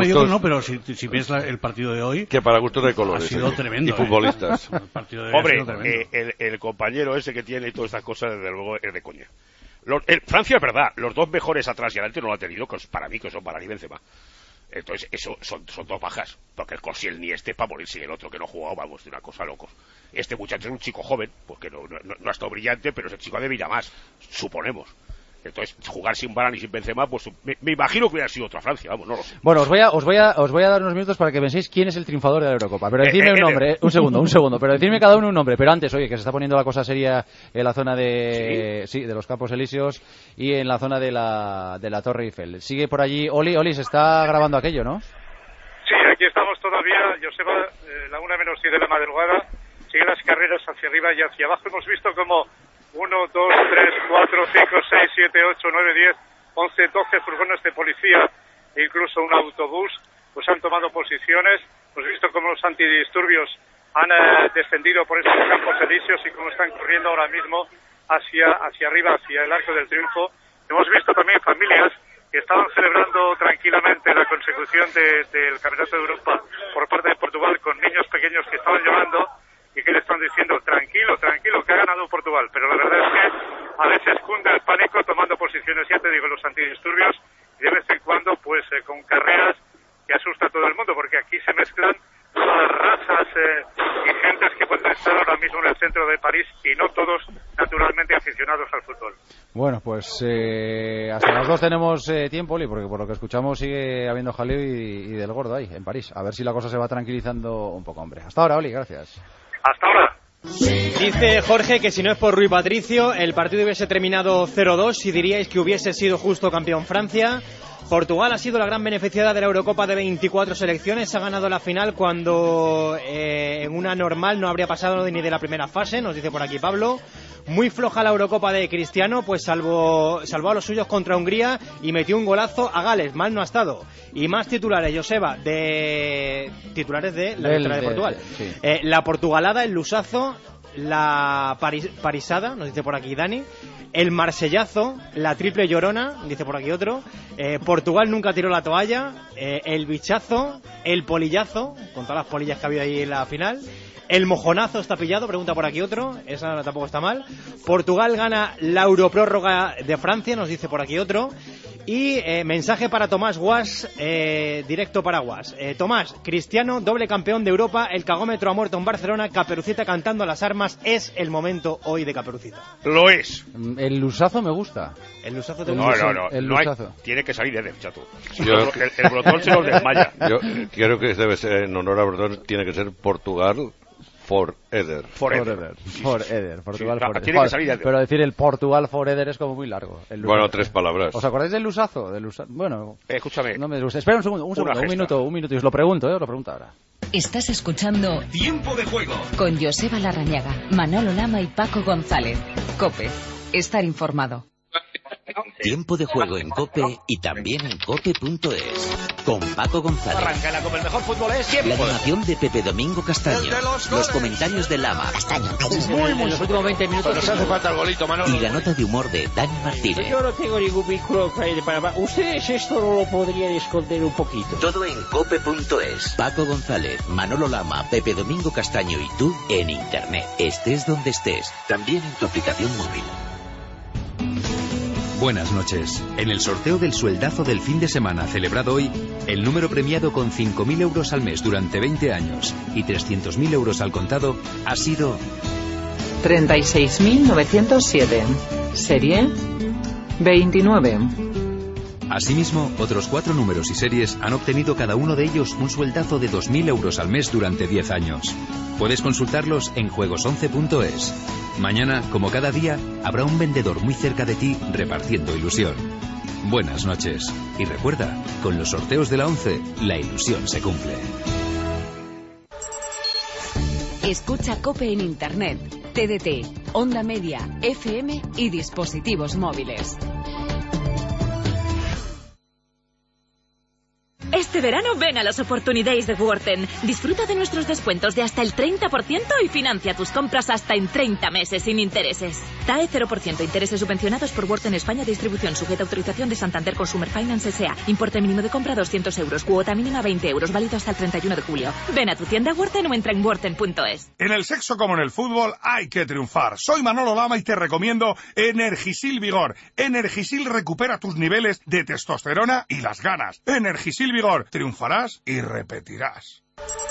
mediocre no, pero si, si ves la, el partido de hoy... Que para gustos de colores. Ha sido ¿eh? tremendo. Y futbolistas. ¿eh? El partido de hoy Hombre, ha sido tremendo. eh, el, el compañero ese que tiene y todas estas cosas, desde luego, es de coña. Los, el, Francia es verdad, los dos mejores atrás y adelante no lo ha tenido, que para mí que son para ni Benzema. Entonces, eso son, son dos bajas, porque el Koscielny ni este para morirse y el otro que no jugaba, vamos, de una cosa locos. Este muchacho es un chico joven, porque no, no, no ha estado brillante, pero ese chico de más, suponemos. Entonces, jugar sin Varane y sin Benzema, pues me, me imagino que hubiera sido otra Francia, vamos, no lo sé. Bueno, os voy a, os voy a, os voy a dar unos minutos para que penséis quién es el triunfador de la Eurocopa. Pero decidme eh, eh, un nombre, eh, un segundo, un segundo, pero decidme cada uno un nombre. Pero antes, oye, que se está poniendo la cosa seria en la zona de, sí, sí de los Campos Elíseos y en la zona de la, de la Torre Eiffel. Sigue por allí, Oli, Oli, se está grabando aquello, ¿no? Sí, aquí estamos todavía, Joseba, eh, la una menos diez de la madrugada, siguen las carreras hacia arriba y hacia abajo. Hemos visto como uno, dos, tres, cuatro, cinco, seis, siete, ocho, nueve, diez, once, doce furgones de policía e incluso un autobús pues han tomado posiciones. Hemos visto cómo los antidisturbios han eh, descendido por estos Campos Elíseos y cómo están corriendo ahora mismo hacia, hacia arriba, hacia el Arco del Triunfo. Hemos visto también familias que estaban celebrando tranquilamente la consecución de, del Campeonato de Europa por parte de Portugal con niños pequeños que estaban llorando y que le están diciendo tranquilo, tranquilo, que ha ganado Portugal. Pero la verdad es que a veces cunde el pánico tomando posiciones, ya te digo, los antidisturbios, y de vez en cuando pues eh, con carreras que asusta a todo el mundo, porque aquí se mezclan todas las razas eh, y gentes que pueden estar ahora mismo en el centro de París y no todos naturalmente aficionados al fútbol. Bueno, pues eh, hasta las dos tenemos eh, tiempo, Oli, porque por lo que escuchamos sigue habiendo jaleo y, y del gordo ahí, en París. A ver si la cosa se va tranquilizando un poco, hombre. Hasta ahora, Oli, gracias. Hasta ahora. Dice Jorge que si no es por Rui Patricio, el partido hubiese terminado cero dos y diríais que hubiese sido justo campeón Francia. Portugal ha sido la gran beneficiada de la Eurocopa de veinticuatro selecciones, ha ganado la final cuando eh, en una normal no habría pasado ni de la primera fase, nos dice por aquí Pablo. Muy floja la Eurocopa de Cristiano, pues salvo, salvó a los suyos contra Hungría y metió un golazo a Gales, mal no ha estado. Y más titulares, Joseba, de titulares de la victoria de Portugal. De, sí. eh, la portugalada, el lusazo, la paris, parisada, nos dice por aquí Dani, el marsellazo, la triple llorona, dice por aquí otro, eh, Portugal nunca tiró la toalla, eh, el bichazo, el polillazo, con todas las polillas que ha habido ahí en la final. El mojonazo está pillado, pregunta por aquí otro, esa tampoco está mal. Portugal gana la Europrórroga de Francia, nos dice por aquí otro. Y eh, mensaje para Tomás Guas, eh, directo para Guas. Eh, Tomás, Cristiano, doble campeón de Europa, el cagómetro ha muerto en Barcelona, Caperucita cantando a las armas, es el momento hoy de Caperucita. Lo es. El lusazo me gusta. El lusazo te no, gusta. No, no, el no. Lusazo. Hay, tiene que salir Eder, chato. Yo, el, el Brotón se nos desmaya. Yo creo que debe ser, en honor a Brotón, tiene que ser Portugal. For Eder. For Eder. For Eder. Portugal sí, for Eder. Tiene que salir Eder. Pero decir el Portugal for Eder es como muy largo. Bueno, tres palabras. ¿Os acordáis del lusazo? Del lusa... Bueno, eh, escúchame. No me gusta. Espera un segundo, un segundo, un minuto, un minuto. Y os lo pregunto, ¿eh? Os lo pregunto ahora. Estás escuchando Tiempo de Juego con Joseba Larrañaga, Manolo Lama y Paco González. COPE. Estar informado. Tiempo de Juego en COPE y también en cope punto es. Con Paco González. Arranca la Copa, el mejor fútbol es siempre. La animación de Pepe Domingo Castaño. Los, los comentarios de Lama. Castaño. Muy, muy, en los últimos veinte minutos. Nos hace falta el golito, Manolo. Y la nota de humor de Dani Martínez. Yo no tengo ningún vínculo para... Ustedes esto no lo podrían esconder un poquito. Todo en cope punto es. Paco González, Manolo Lama, Pepe Domingo Castaño y tú en Internet. Estés donde estés. También en tu aplicación móvil. Buenas noches. En el sorteo del sueldazo del fin de semana celebrado hoy, el número premiado con cinco mil euros al mes durante veinte años y trescientos mil euros al contado ha sido... treinta y seis mil novecientos siete. Serie... veintinueve. Asimismo, otros cuatro números y series han obtenido cada uno de ellos un sueldazo de dos mil euros al mes durante diez años. Puedes consultarlos en juegos once punto es. Mañana, como cada día, habrá un vendedor muy cerca de ti repartiendo ilusión. Buenas noches. Y recuerda, con los sorteos de la once, la ilusión se cumple. Escucha COPE en Internet, T D T, Onda Media, F M y dispositivos móviles. Este verano ven a los Opportunities de Worten. Disfruta de nuestros descuentos de hasta el treinta por ciento y financia tus compras hasta en treinta meses sin intereses. T A E cero por ciento. Intereses subvencionados por Worten España. Distribución sujeta a autorización de Santander Consumer Finance S A. Importe mínimo de compra doscientos euros. Cuota mínima veinte euros. Válido hasta el treinta y uno de julio. Ven a tu tienda Worten o entra en worten punto es. En el sexo como en el fútbol hay que triunfar. Soy Manolo Lama y te recomiendo Energisil Vigor. Energisil recupera tus niveles de testosterona y las ganas. Energisil Vigor. mejor. Triunfarás y repetirás.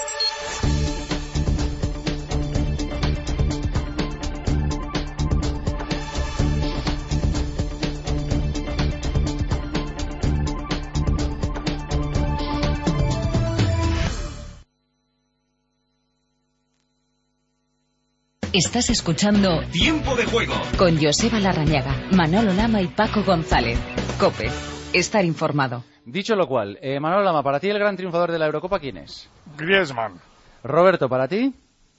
Estás escuchando Tiempo de Juego con Joseba Larrañaga, Manolo Lama y Paco González. COPE. Estar informado. Dicho lo cual, eh, Manolo Lama, para ti el gran triunfador de la Eurocopa, ¿quién es? Griezmann. Roberto, ¿para ti?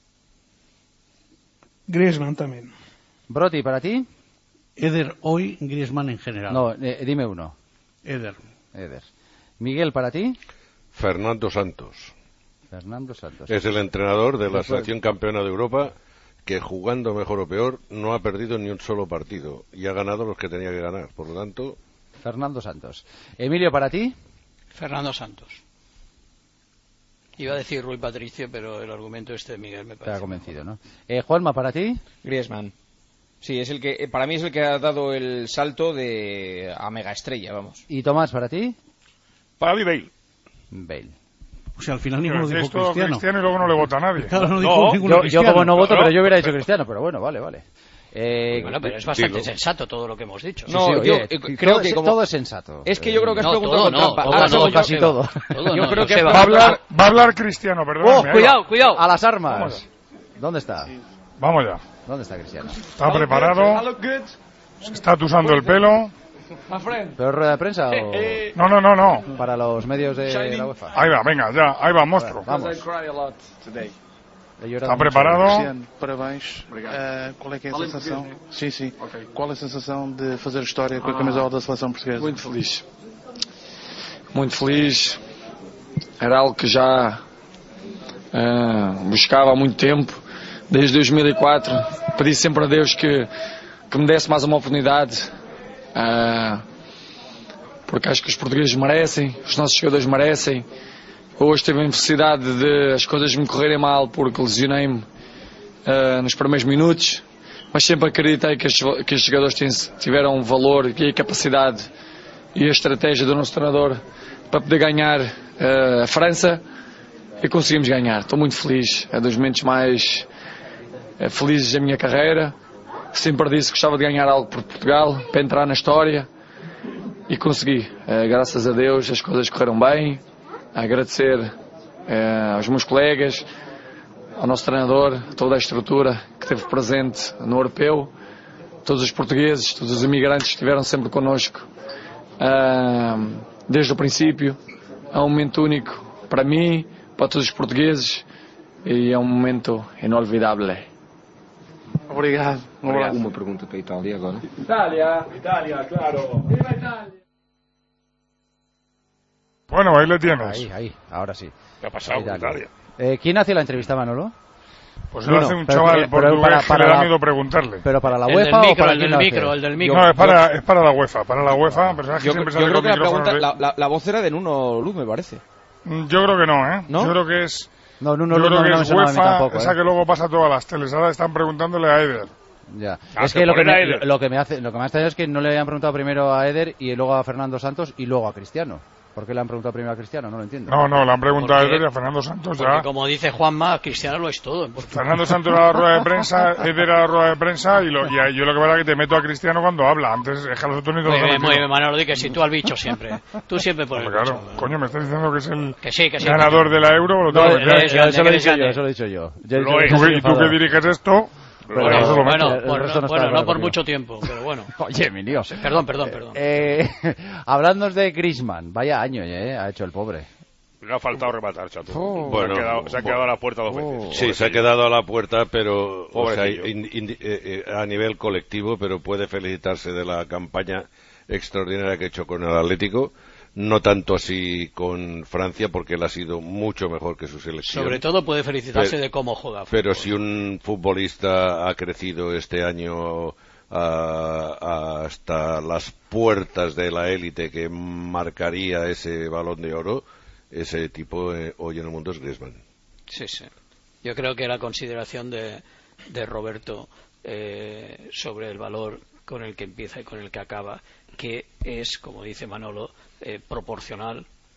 Griezmann también. Broti, ¿para ti? Eder hoy, Griezmann en general. No, eh, dime uno. Eder. Eder. Miguel, ¿para ti? Fernando Santos. Fernando Santos. Es el entrenador de la Después... selección campeona de Europa, que jugando mejor o peor no ha perdido ni un solo partido y ha ganado los que tenía que ganar. Por lo tanto, Fernando Santos. Emilio, ¿para ti? Fernando Santos. Iba a decir Rui Patricio, pero el argumento este de Miguel me parece. Te ha convencido, ¿no? Eh, Juanma, ¿para ti? Griezmann. Sí, es el que, para mí es el que ha dado el salto de a mega estrella, vamos. ¿Y Tomás, para ti? Para mí, Bale. Bale. O sea, al final ninguno dijo Cristiano. Cristiano. Cristiano y luego no le vota a nadie. Claro, no no, dijo ninguno yo, Cristiano. yo como no voto, Claro. pero yo hubiera dicho Cristiano, pero bueno, vale, vale. Eh, Bueno, pero es bastante dilo. sensato todo lo que hemos dicho. No, sí, yo oye, eh, todo creo es- que como... todo es sensato. Es que yo creo que has No, preguntado todo con no, trampa. todo Ahora no, solo yo- casi todo. Todo Yo no, creo que Joseba. Va a hablar, va a hablar Cristiano, perdón. ¡Oh, Cuidado, cuidado. A las armas. Vamos. ¿Dónde está? Vamos ya. ¿Dónde está Cristiano? Está preparado. Se está tusando el pelo. ¿Pero rueda de prensa o No, no, no, no. para los medios de la UEFA? Ahí va, venga, ya. Ahí va, monstruo. Vamos. He llorado Está mucho. preparado. Cristiano, parabéns. Uh, qual é que é a sensação? Sim, sim. Qual é a sensação de fazer história com a camisola da seleção portuguesa? Muito feliz. Muito feliz. Era algo que já uh, buscava há muito tempo. Desde dois mil e quatro. Pedi sempre a Deus que, que me desse mais uma oportunidade. Uh, porque acho que os portugueses merecem, os nossos jogadores merecem. Hoje tive a necessidade de as coisas me correrem mal porque lesionei-me uh, nos primeiros minutos, mas sempre acreditei que estes, que estes jogadores têm, tiveram valor e a capacidade e a estratégia do nosso treinador para poder ganhar uh, a França, e conseguimos ganhar. Estou muito feliz, é dos momentos mais uh, felizes da minha carreira. Sempre disse que gostava de ganhar algo por Portugal, para entrar na história, e consegui. Uh, graças a Deus as coisas correram bem. Agradecer uh, aos meus colegas, ao nosso treinador, a toda a estrutura que esteve presente no Europeu, todos os portugueses, todos os imigrantes que estiveram sempre connosco uh, desde o princípio. É um momento único para mim, para todos os portugueses, e é um momento inolvidável. Obrigado. Obrigado. Uma pergunta para a Itália agora. Itália, Itália, claro. Viva Itália. Bueno, ahí le tienes. Ahí, ahí, ahora sí. ¿Qué ha pasado con Italia? Eh, ¿Quién hace la entrevista, Manolo? Pues No, lo no, hace un pero- chaval pero portugués para- que para le da la- miedo preguntarle. ¿Pero para la El UEFA del o micro, para el quién del lo hace? micro, el del micro. No, es para, es para la UEFA, para la UEFA, personaje Yo, siempre yo sale creo con que la micrófonos pregunta, de- la, la, la voz era de Nuno Luz, me parece. Mm, Yo creo que no, ¿eh? ¿No? Yo creo que es... No, no, no, yo no, creo no, que no me es sonaba a mí UEFA, tampoco, esa ¿eh? que luego pasa a todas las teles. Ahora están preguntándole a Eder. Ya. Ah, es que que lo que, ponen a me, Eder. lo que me hace, lo que me ha extrañado es que no le habían preguntado primero a Eder y luego a Fernando Santos y luego a Cristiano. ¿Por qué le han preguntado primero a Cristiano? No lo entiendo. No, no, le han preguntado a Porque- Eder y a Fernando Santos Porque ya. como dice Juanma, Cristiano lo es todo en Portugal. Fernando Santos a la rueda de prensa, Eder a la rueda de prensa, y, lo, y a- yo lo que pasa es que te meto a Cristiano cuando habla. Antes es que a los otros ni te Muy los he bien, muy metido. bien, Manolo, di que sí, tú al bicho siempre. Tú siempre por el Hombre, claro, bicho. coño, me estás diciendo que es el Que sí, que sí. ganador de la Euro, lo No, tengo que eh, meter. eh, eso lo he dicho yo, eso lo he dicho yo. Yo- Lo yo- es. yo Tú que- soy y tú enfadado. que diriges esto, Bueno, por eso lo bueno, meto. por, El resto no está bueno, de no acuerdo por conmigo. mucho tiempo, pero bueno. Oye, mi lío. Perdón, perdón, perdón. Eh, hablando de Griezmann, vaya año eh, ha hecho el pobre. Le ha faltado rematar, chato. Oh. Bueno, se ha quedado, se ha quedado a la puerta dos veces. Sí, se ha quedado a la puerta, pero o sea, Pobrecillo. in- in- eh, eh, a nivel colectivo, pero puede felicitarse de la campaña extraordinaria que ha hecho con el Atlético. No tanto así con Francia, porque él ha sido mucho mejor que su selección. Sobre todo puede felicitarse Pero- de cómo juega. Pero si un futbolista ha crecido este año a- a- hasta las puertas de la élite que marcaría ese Balón de Oro, ese tipo eh, hoy en el mundo es Griezmann. Sí, sí. Yo creo que la consideración de, de Roberto eh, sobre el valor con el que empieza y con el que acaba, que es, como dice Manolo, eh, proporcional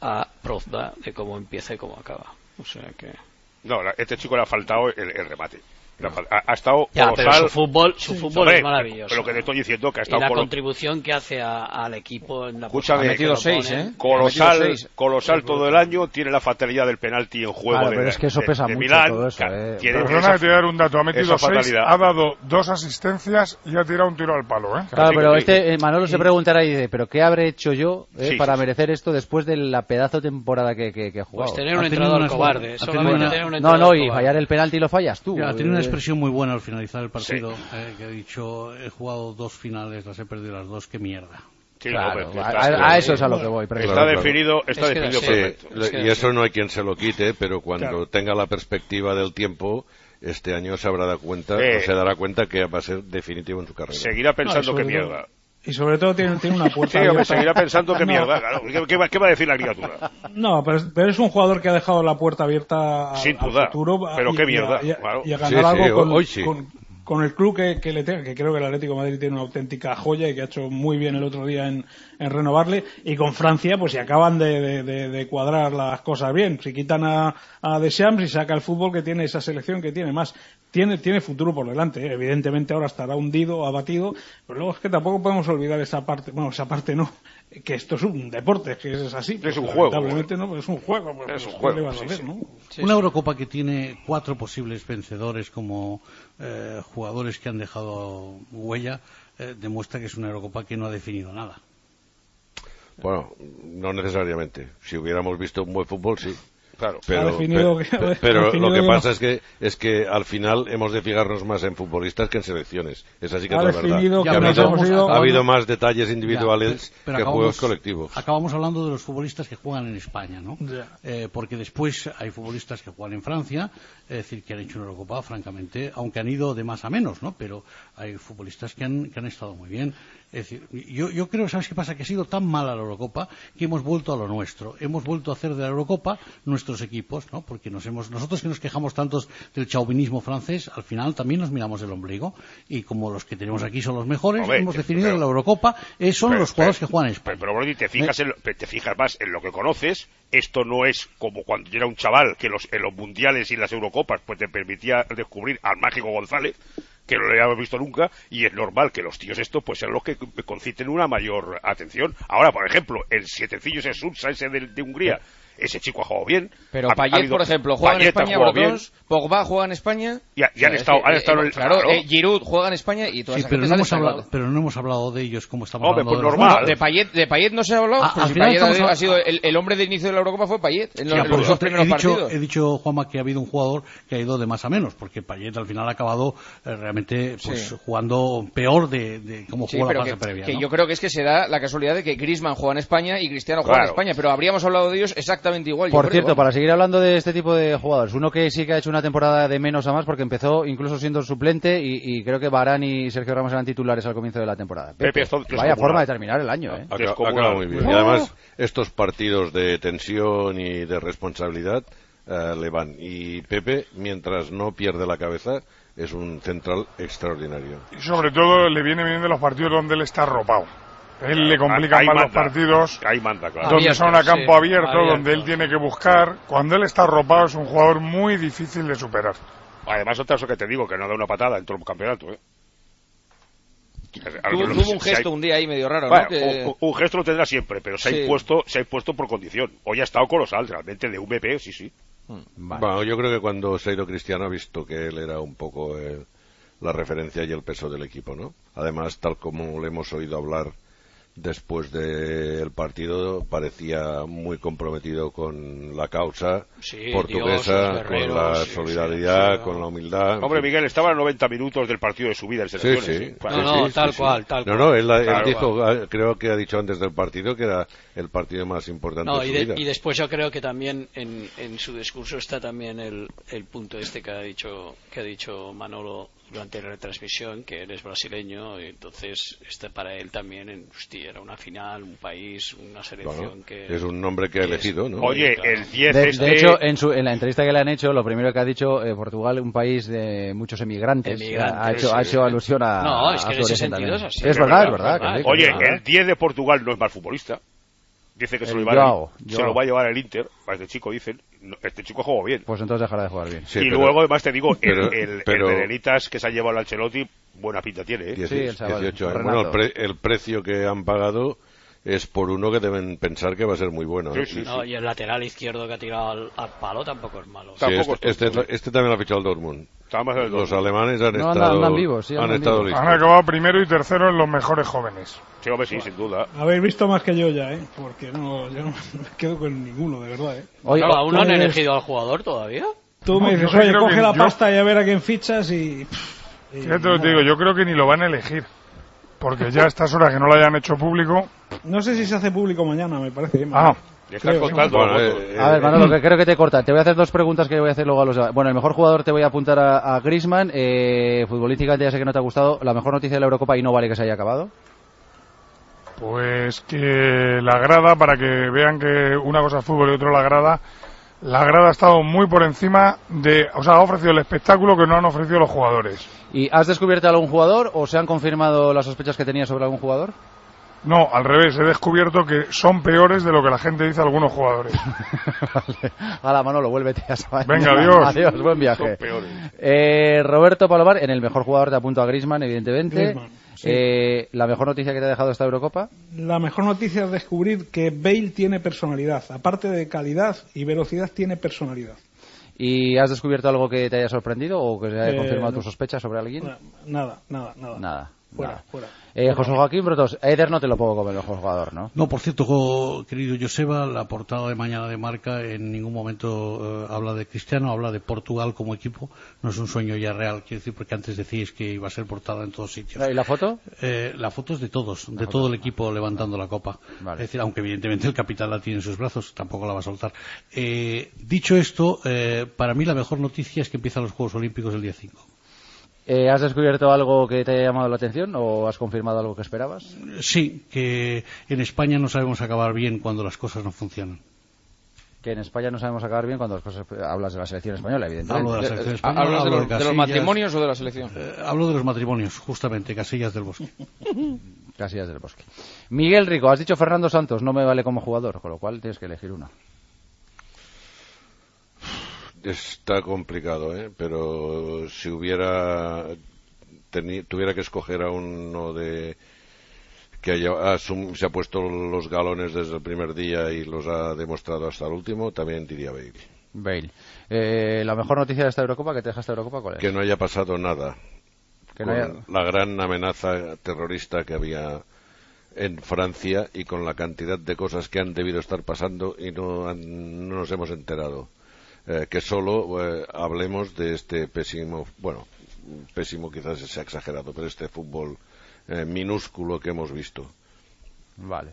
a Prozda de cómo empieza y cómo acaba. O sea que... No, este chico le ha faltado el, el remate. Ha, ha estado ya, colosal. pero su fútbol, su fútbol Hombre, es maravilloso. Pero lo que te estoy diciendo que ha estado y la colo... contribución que hace a, al equipo en la Escúchame, ha metido seis, ¿eh? Colosal, seis. colosal todo el año, tiene la fatalidad del penalti en juego claro, de, pero es que eso de, pesa de mucho Milán. todo eso, eh. Tiene Perdona esa, que te voy a dar un dato, ha metido seis, fatalidad. ha dado dos asistencias y ha tirado un tiro al palo, ¿eh? Claro, pero este eh, Manolo se preguntará y dice, ¿pero qué habré hecho yo eh, sí, para sí, merecer esto después de la pedazo de temporada que, que, que he jugado? Pues tener un entrenador cobarde, solamente una... tener un No, no, y cobarde. fallar el penalti lo fallas tú. Ya, eh. tiene una expresión muy buena al finalizar el partido, Sí. eh, que ha dicho, he jugado dos finales, las he perdido las dos, qué mierda. Sí, claro, no, a, está, a, a eso es a lo que voy. Está Claro, definido, está es que definido sí, perfecto. Sí, que y eso no hay quien se lo quite, pero cuando Claro. tenga la perspectiva del tiempo, este año se habrá dado cuenta, Eh, o se dará cuenta que va a ser definitivo en su carrera. Seguirá pensando No, que y sobre mierda. Y sobre todo tiene, tiene una puerta Sí, hombre, abierta. seguirá pensando que No. mierda, claro. ¿Qué, qué va, ¿Qué va a decir la criatura? No, pero es, pero es un jugador que ha dejado la puerta abierta a, Sin al duda, futuro. pero y, qué y a- mierda, y a, claro. y a Sí, ganar sí, algo con, hoy sí. con, con el club que, que le tenga, que creo que el Atlético de Madrid tiene una auténtica joya y que ha hecho muy bien el otro día en, en renovarle. Y con Francia, pues si acaban de, de, de, de cuadrar las cosas bien. Si quitan a, a Deschamps y saca el fútbol que tiene esa selección que tiene más. Tiene, tiene futuro por delante, ¿eh? Evidentemente ahora estará hundido, abatido, pero luego es que tampoco podemos olvidar esa parte, bueno, esa parte no, que esto es un deporte, que es así. Es un juego. Lamentablemente no, es un juego. Pues, Es un ¿qué juego, le vas a sí, hacer, sí. no? Sí, Una sí. Eurocopa que tiene cuatro posibles vencedores como eh, jugadores que han dejado huella, eh, demuestra que es una Eurocopa que no ha definido nada. Bueno, no necesariamente. Si hubiéramos visto un buen fútbol, sí. Claro. Ha Pero, definido pe- que- pe- ha pero definido lo que que pasa no. es que es que al final hemos de fijarnos más en futbolistas que en selecciones. Es así que Ha es la verdad. definido Que que ha, nos habido, hemos ido- ha habido más detalles individuales Ya, pero que acabamos- juegos colectivos. Acabamos hablando de los futbolistas que juegan en España, ¿no? Ya. Eh, porque después hay futbolistas que juegan en Francia, es decir, que han hecho una Eurocopa, francamente, aunque han ido de más a menos, ¿no? Pero hay futbolistas que han, que han estado muy bien. Es decir, yo, yo creo, ¿sabes qué pasa? Que ha sido tan mala la Eurocopa que hemos vuelto a lo nuestro. Hemos vuelto a hacer de la Eurocopa nuestros equipos, ¿no? Porque nos hemos, nosotros que nos quejamos tantos del chauvinismo francés, al final también nos miramos el ombligo. Y como los que tenemos aquí son los mejores, Hombre, hemos que- definido pero- la Eurocopa, eh, son Pero- los jugadores pero- que juegan en España. Pero, pero Brody, te fijas, en lo- te fijas más en lo que conoces. Esto no es como cuando yo era un chaval que los, en los mundiales y las Eurocopas pues te permitía descubrir al mágico González, que no lo habíamos visto nunca, y es normal que los tíos estos pues sean los que conciten una mayor atención. Ahora, por ejemplo, el sietecillo ese Sunsa, ese de, de Hungría, ese chico ha jugado bien. Pero Ha- ha Payet, habido- por ejemplo, juega Payet en ha España, jugado Bordeaux, Pogba juega en España. Y, ha- y han Es estado, que, han eh, estado en eh, el claro, claro. eh, Giroud juega en España y toda Sí, esa pero gente no, se ha hemos hablado, destacado. pero no hemos hablado de ellos como estamos Hombre, hablando pues de los normal. demás. De Payet, de Payet no se ha hablado, Ah, pero al si final Payet ha, estamos sido- a- ha sido el, el hombre de inicio de la Eurocopa fue Payet en Sí, los, por los eso dos primeros he dicho, partidos. he dicho, Juanma, que ha habido un jugador que ha ido de más a menos, porque Payet al final ha acabado eh, realmente pues, Sí. jugando peor de, de cómo Sí, jugó pero la que, fase previa. que ¿no? yo creo que es que se da la casualidad de que Griezmann juega en España y Cristiano juega Claro. en España, pero habríamos hablado de ellos exactamente igual. yo Por creo, cierto, vamos. para seguir hablando de este tipo de jugadores, uno que sí que ha hecho una temporada de menos a más porque empezó incluso siendo suplente y, y creo que Varane y Sergio Ramos eran titulares al comienzo de la temporada. Pepe, esto es Vaya descomunal. forma de terminar el año, ¿eh? Ha, Que es ha como acabado una- muy bien. Y además, estos partidos de tensión y de responsabilidad eh, le van. Y Pepe, mientras no pierde la cabeza, es un central extraordinario. Y sobre todo le viene bien de los partidos donde él está arropado. Él le complica Ahí más los manda. partidos Ahí manda, claro. donde Abierto, son a campo sí, abierto, abierto. donde él tiene que buscar. Cuando él está arropado es un jugador muy difícil de superar. Además, otra cosa que te digo, que no da una patada en todo el campeonato, ¿eh? Tuvo, tuvo un gesto un día ahí medio raro, Bueno, ¿no? Que- un, un gesto lo tendrá siempre, pero se ha Sí. impuesto, se ha impuesto por condición. Hoy ha estado colosal, realmente, de un V P, sí, sí. Bueno, yo creo que cuando se ha ido Cristiano ha visto que él era un poco eh, la referencia y el peso del equipo, ¿no? Además, tal como le hemos oído hablar después del partido, parecía muy comprometido con la causa Sí, portuguesa, Dios, los con guerreros, la sí, solidaridad, sí, sí, con la humildad. Hombre, en fin. Miguel, estaba a noventa minutos del partido de su vida en Sí, selecciones. sí. ¿eh? No, Sí, no, sí, tal sí, cual, sí. tal No, cual. no, él, él Claro, dijo, ah, creo que ha dicho antes del partido que era el partido más importante No, de y, su de- vida. y después yo creo que también en, en su discurso está también el, el punto este que ha dicho que ha dicho Manolo durante la retransmisión, que él es brasileño, y entonces este para él también en, hostia, era una final, un país, una selección Claro, que es un nombre que ha elegido, ¿no? Oye, claro. el diez De, este... de hecho, en, su, en la entrevista que le han hecho, lo primero que ha dicho, eh, Portugal, un país de muchos emigrantes, Emigrantes, ha, hecho, sí. ha hecho alusión a. No, es a que su en ese origen sentido también. es así. Es verdad, es verdad. que sí, que Oye, sí, que sí. el diez de Portugal no es mal futbolista. Dice que se El lo, iba Joao, a, se Joao. lo va a llevar el Inter. A este chico dicen, no, este chico juega bien. Pues entonces dejará de jugar bien. Sí, y pero- luego además te digo, pero- el, el, pero- el Benelitas que se ha llevado al Ancelotti, buena pinta tiene, ¿eh? dieciocho años. Bueno, el, pre- el precio que han pagado es por uno que deben pensar que va a ser muy bueno. ¿eh? No, y el lateral izquierdo que ha tirado al, al palo tampoco es malo. Sí, este, este, este también lo ha fichado el Dortmund. el Los alemanes han No, andan- estado, andan vivos, sí, han andan estado vivos. listos. Han acabado primero y tercero en los mejores jóvenes. Sí, hombre, sí, sin duda. Habéis visto más que yo ya, ¿eh? Porque no, yo no me quedo con ninguno, de verdad, ¿eh? Oye, ¿aún no han Tú- elegido al jugador todavía? Tú me No, dices, yo oye, creo coge que la yo- pasta y a ver a quién fichas y... y Fíjate lo que te nada. digo, yo creo que ni lo van a elegir. Porque ya a estas horas que no lo hayan hecho público. No sé si se hace público mañana, me parece. ¿eh? Ah. Ya estás Creo, contando. ¿no? Bueno, eh, A ver, Manolo, que creo que te corta. Te voy a hacer dos preguntas que voy a hacer luego a los demás. Bueno, el mejor jugador te voy a apuntar a, a Griezmann. Eh, futbolísticamente ya sé que no te ha gustado. La mejor noticia de la Eurocopa y no vale que se haya acabado. Pues que la grada, para que vean que una cosa es fútbol y otra la grada, la grada ha estado muy por encima de, o sea, ha ofrecido el espectáculo que no han ofrecido los jugadores. ¿Y has descubierto algún jugador o se han confirmado las sospechas que tenías sobre algún jugador? No, al revés, he descubierto que son peores de lo que la gente dice algunos jugadores. Vale. Hala, Manolo, vuélvete a España. Venga, adiós. Adiós, buen viaje. Eh, Roberto Palomar, en el mejor jugador te apunto a Griezmann, evidentemente. Griezmann, sí. Eh, ¿La mejor noticia que te ha dejado esta Eurocopa? La mejor noticia es descubrir que Bale tiene personalidad. Aparte de calidad y velocidad, tiene personalidad. ¿Y has descubierto algo que te haya sorprendido o que se haya Eh, confirmado no. tus sospechas sobre alguien? Nada, nada, nada. Nada. Fuera, nada. fuera. Eh, José Joaquín Brotos, Eder no te lo pongo como el mejor jugador, ¿no? No, por cierto, jo- querido Joseba, la portada de mañana de Marca en ningún momento eh, habla de Cristiano, habla de Portugal como equipo. No es un sueño ya real, quiero decir, porque antes decíais que iba a ser portada en todos sitios. ¿Y la foto? Eh, la foto es de todos, de foto, todo el equipo levantando la copa. Vale. Es decir, aunque evidentemente el capitán la tiene en sus brazos, tampoco la va a soltar. Eh, dicho esto, eh, para mí la mejor noticia es que empiezan los Juegos Olímpicos el día cinco. Eh, ¿Has descubierto algo que te haya llamado la atención o has confirmado algo que esperabas? Sí, que en España no sabemos acabar bien cuando las cosas no funcionan. Que en España no sabemos acabar bien cuando las cosas... Hablas de la selección española, evidentemente. Hablo de la selección Eh, española, ¿Hablas de hablo los, de los Casillas, matrimonios o de la selección? eh, hablo de los matrimonios, justamente, Casillas del Bosque. Casillas del Bosque. Miguel Rico, has dicho Fernando Santos, no me vale como jugador, con lo cual tienes que elegir uno. Está complicado, ¿eh? Pero si hubiera teni- tuviera que escoger a uno de que haya asum- se ha puesto los galones desde el primer día y los ha demostrado hasta el último, también diría Bale. Bale. Eh, ¿La mejor noticia de esta Eurocopa, que te deja esta Eurocopa, cuál es? Que no haya pasado nada Que no con haya- la gran amenaza terrorista que había en Francia y con la cantidad de cosas que han debido estar pasando y no, han- no nos hemos enterado. Eh, que solo eh, hablemos de este pésimo, bueno, pésimo quizás sea exagerado, pero este fútbol eh, minúsculo que hemos visto. Vale.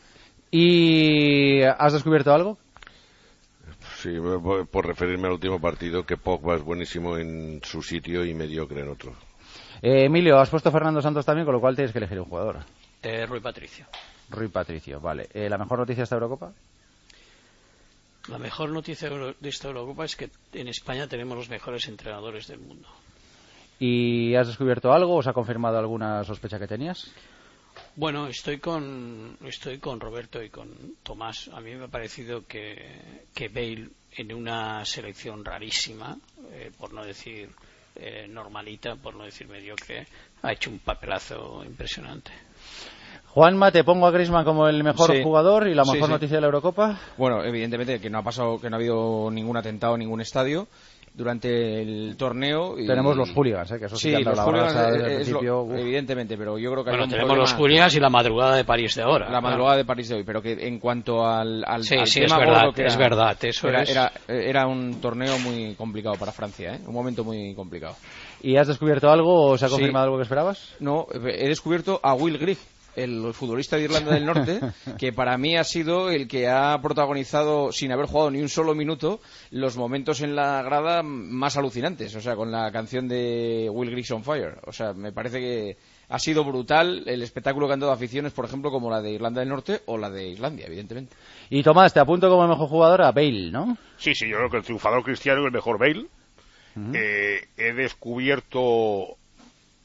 ¿Y has descubierto algo? Sí, por por referirme al último partido, que Pogba es buenísimo en su sitio y mediocre en otro. Eh, Emilio, has puesto Fernando Santos también, con lo cual tienes que elegir un jugador. Eh, Rui Patricio. Rui Patricio, vale. Eh, ¿La mejor noticia de esta Eurocopa? La mejor noticia euro- de esta Eurocopa es que en España tenemos los mejores entrenadores del mundo. ¿Y has descubierto algo o se ha confirmado alguna sospecha que tenías? Bueno, estoy con estoy con Roberto y con Tomás. A mí me ha parecido que, que Bale, en una selección rarísima, eh, por no decir eh, normalita, por no decir mediocre, ha hecho un papelazo impresionante. Juanma, te pongo a Griezmann como el mejor Sí. jugador y la Sí, mejor sí. noticia de la Eurocopa. Bueno, evidentemente que no ha pasado, que no ha habido ningún atentado en ningún estadio durante el torneo. Y... Tenemos los hooligans, ¿eh? Que eso sí, sí, que han dado los la hooligans brasa es- desde el es lo- principio. Uf. evidentemente, pero yo creo que Bueno, hay un tenemos problema- los Julians y la madrugada de París de ahora. La claro. madrugada de París de hoy, pero que en cuanto al, al, Sí, al sí, tema es verdad, gordo que es era, verdad, eso era, es. era, era un torneo muy complicado para Francia, ¿eh? Un momento muy complicado. ¿Y has descubierto algo o se ha Sí. confirmado algo que esperabas? No, he descubierto a Will Grigg, el futbolista de Irlanda del Norte, que para mí ha sido el que ha protagonizado, sin haber jugado ni un solo minuto, los momentos en la grada más alucinantes. O sea, con la canción de Will Grigg's on Fire. O sea, me parece que ha sido brutal el espectáculo que han dado aficiones, por ejemplo, como la de Irlanda del Norte o la de Islandia, evidentemente. Y Tomás, te apunto como el mejor jugador a Bale, ¿no? Sí, sí, yo creo que el triunfador Cristiano es el mejor Bale. Eh, he descubierto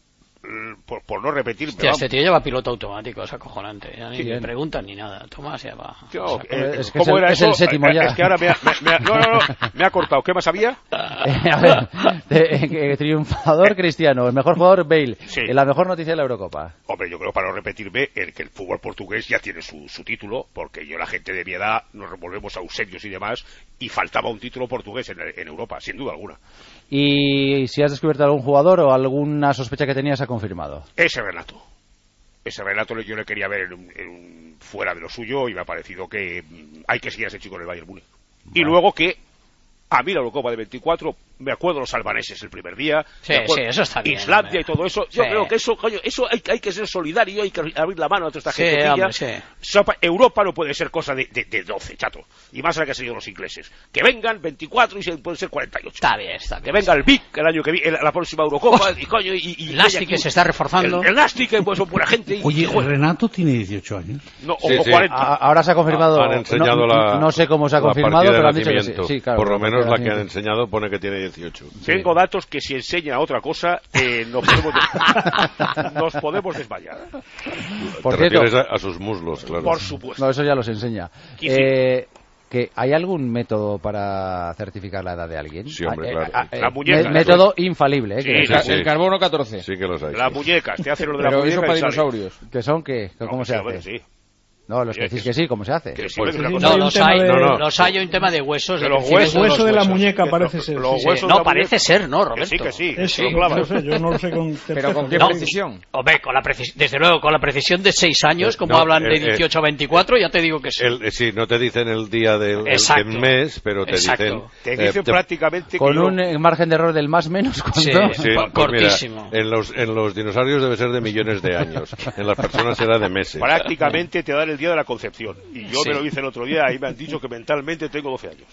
por, por no repetirme. Hostia, este tío lleva piloto automático, es acojonante. Ya ni Sí, me preguntan ni nada. Tomás ya va. Tío, O sea, eh, es que ¿Cómo es el, era es eso? el séptimo ya. Es que ahora me ha, me, me ha- no, no, no, me ha cortado. ¿Qué más había? A ver, de- eh, triunfador Cristiano, el mejor jugador Bale, Sí. eh, la mejor noticia de la Eurocopa. Hombre, yo creo, para no repetirme, el que el fútbol portugués ya tiene su, su título, porque yo, la gente de mi edad, nos revolvemos a Eusenios y demás, y faltaba un título portugués en, en Europa, sin duda alguna. Y si has descubierto algún jugador o alguna sospecha que tenías, ha confirmado. Ese Renato. Ese Renato yo le quería ver en un, en un- fuera de lo suyo, y me ha parecido que mm, hay que seguir a ese chico en el Bayern Múnich. Y luego que, a mí la Eurocopa de veinticuatro, me acuerdo los albaneses el primer día, Sí, me acuerdo sí, eso está bien, Islandia hombre. y todo eso. Yo Sí. creo que eso, coño, eso hay, hay que ser solidario, hay que abrir la mano a toda esta Sí, gente. hombre, sí. Europa no puede ser cosa de, de, de doce, chato. Y más ahora que han salido los ingleses. Que vengan veinticuatro y se pueden ser cuarenta y ocho. Está bien, está bien. Que venga el Vic el año que viene, la próxima Eurocopa, y coño, y, y El Nastic, que se está reforzando. El, el Nastic, que pues son buena gente. Y, Oye, y juega. Renato tiene dieciocho años. No, Sí, o sí. cuarenta. A- ahora se ha confirmado. Han enseñado no, la, no sé cómo se ha la confirmado, partida de pero han dicho que sí. nacimiento. Sí, claro, Por lo la menos partida la de que han nacimiento. enseñado pone que tiene dieciocho. Tengo datos que si enseña otra cosa, eh, nos, podemos des- nos podemos desmayar. Por Te cierto- refieres a, a sus muslos, claro. Por supuesto. No, eso ya los enseña. Quince. Eh, que ¿hay algún método para certificar la edad de alguien? Sí, hombre, Ah, eh, claro. ah, eh, La muñeca, mé- método infalible, ¿eh? Sí, que, sí, es- sí. El carbono catorce. Sí que los hay. Las sí. muñecas, te hacen lo de la Pero muñeca eso para y sale. dinosaurios. que son qué, ¿cómo No, se sí, hace? bueno, sí. No, los que Oye, decís que- que sí, ¿cómo se hace? Que sí, Pues- es una sí, cosa- No, Hay un los tema hay, de- No, no. los hay un tema de huesos. De de los decir, huesos, El hueso los de la huesos. muñeca Que- parece ser. los sí, sí. huesos No, de la parece muñeca- ser, ¿no, Que Roberto? sí, que sí. Eh, sí, que lo clavan. no sé, yo no lo sé con certeza. Pero con qué No. precisión. Hombre, con la preci- desde luego, con la precisión de seis años, como No, hablan de eh, eh, dieciocho a veinticuatro, ya te digo que sí. El- eh, sí, no te dicen el día del, del- Exacto. del mes, pero te Exacto. dicen... Te eh, dicen te- prácticamente Con que yo- un eh, margen de error del más menos, ¿cuánto? Sí. Sí, Co- pues mira, cortísimo. en, los, en los dinosaurios debe ser de millones de años. En las personas será de meses. prácticamente te dan el día de la concepción. Y yo Sí. me lo hice el otro día y me han dicho que mentalmente tengo doce años.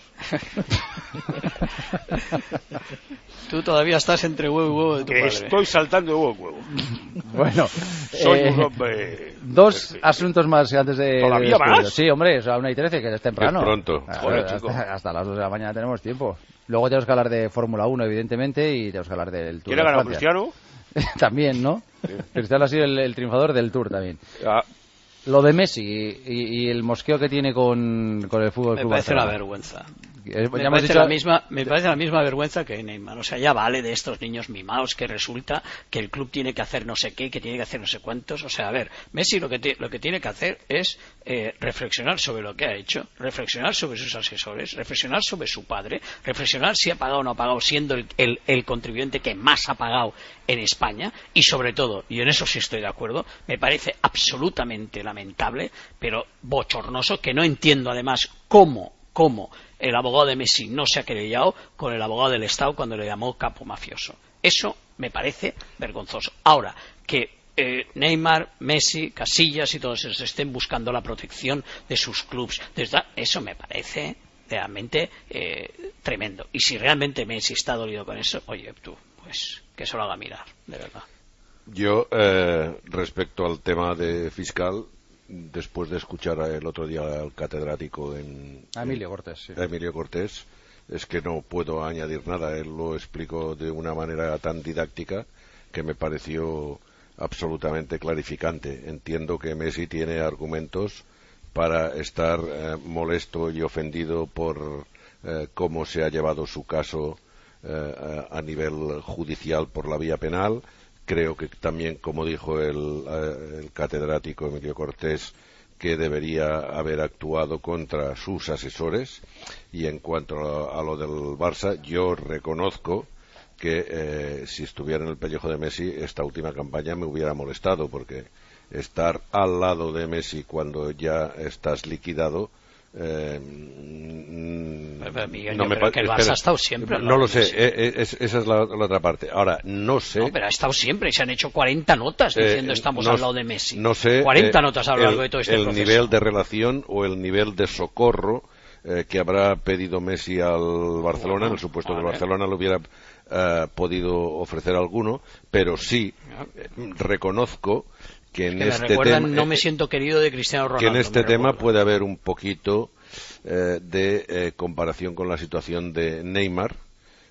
Tú todavía estás entre huevo y huevo de tu Que padre. estoy saltando de huevo en huevo. Bueno, Soy eh, un hombre... dos asuntos más antes de... ¿Todavía de despedirnos. más? Sí, hombre, es a una y trece, que es temprano. Es pronto. Ah, Joder, hasta, chico. hasta las dos de la mañana tenemos tiempo. Luego tenemos que hablar de Fórmula uno, evidentemente, y tenemos que hablar del Tour ¿Quién de ha ganado, Francia. Cristiano? También, ¿no? Cristiano ha sido el, el triunfador del Tour también. Ah, Lo de Messi y, y- y el mosqueo que tiene con, con el fútbol Me Club parece una Barcelona. vergüenza. Eh, Me ya hemos parece, dicho- la misma, me parece la misma vergüenza que Neymar. O sea, ya vale de estos niños mimados que resulta que el club tiene que hacer no sé qué, que tiene que hacer no sé cuántos. O sea, a ver, Messi lo que, ti- lo que tiene que hacer es eh, reflexionar sobre lo que ha hecho, reflexionar sobre sus asesores, reflexionar sobre su padre, reflexionar si ha pagado o no ha pagado, siendo el, el, el contribuyente que más ha pagado en España. Y sobre todo, y en eso sí estoy de acuerdo, me parece absolutamente lamentable, pero bochornoso, que no entiendo además cómo, cómo el abogado de Messi no se ha querellado con el abogado del Estado cuando le llamó capo mafioso. Eso me parece vergonzoso. Ahora, que eh, Neymar, Messi, Casillas y todos esos estén buscando la protección de sus clubes, eso me parece realmente eh, tremendo. Y si realmente Messi está dolido con eso, oye, tú, pues que se lo haga mirar, de verdad. Yo, eh, respecto al tema de fiscal, después de escuchar el otro día al catedrático en... A Emilio Cortés, sí. a Emilio Cortés, es que no puedo añadir nada. Él lo explicó de una manera tan didáctica que me pareció absolutamente clarificante. Entiendo que Messi tiene argumentos para estar eh, molesto y ofendido por eh, cómo se ha llevado su caso eh, a nivel judicial por la vía penal. Creo que también, como dijo el, eh, el catedrático Emilio Cortés, que debería haber actuado contra sus asesores. Y en cuanto a, a lo del Barça, yo reconozco que eh, si estuviera en el pellejo de Messi, esta última campaña me hubiera molestado, porque estar al lado de Messi cuando ya estás liquidado... Eh, Pero, Miguel, no yo me creo pa- que el Barça espera, ha estado siempre al no lado lo de sé, Messi. eh, eh, es- esa es la, la otra parte. Ahora, no sé... No, pero ha estado siempre y se han hecho cuarenta notas diciendo Eh, estamos no- al lado de Messi. No sé cuarenta eh, notas a lo el, largo de todo este el proceso. nivel de relación o el nivel de socorro eh, que habrá pedido Messi al Barcelona, en el supuesto que el vale. Barcelona le hubiera eh, podido ofrecer alguno, pero sí eh, reconozco que en Que me este recuerdan tema No me siento querido de Cristiano Ronaldo. que en este me tema recuerda. puede haber un poquito eh, de eh, comparación con la situación de Neymar,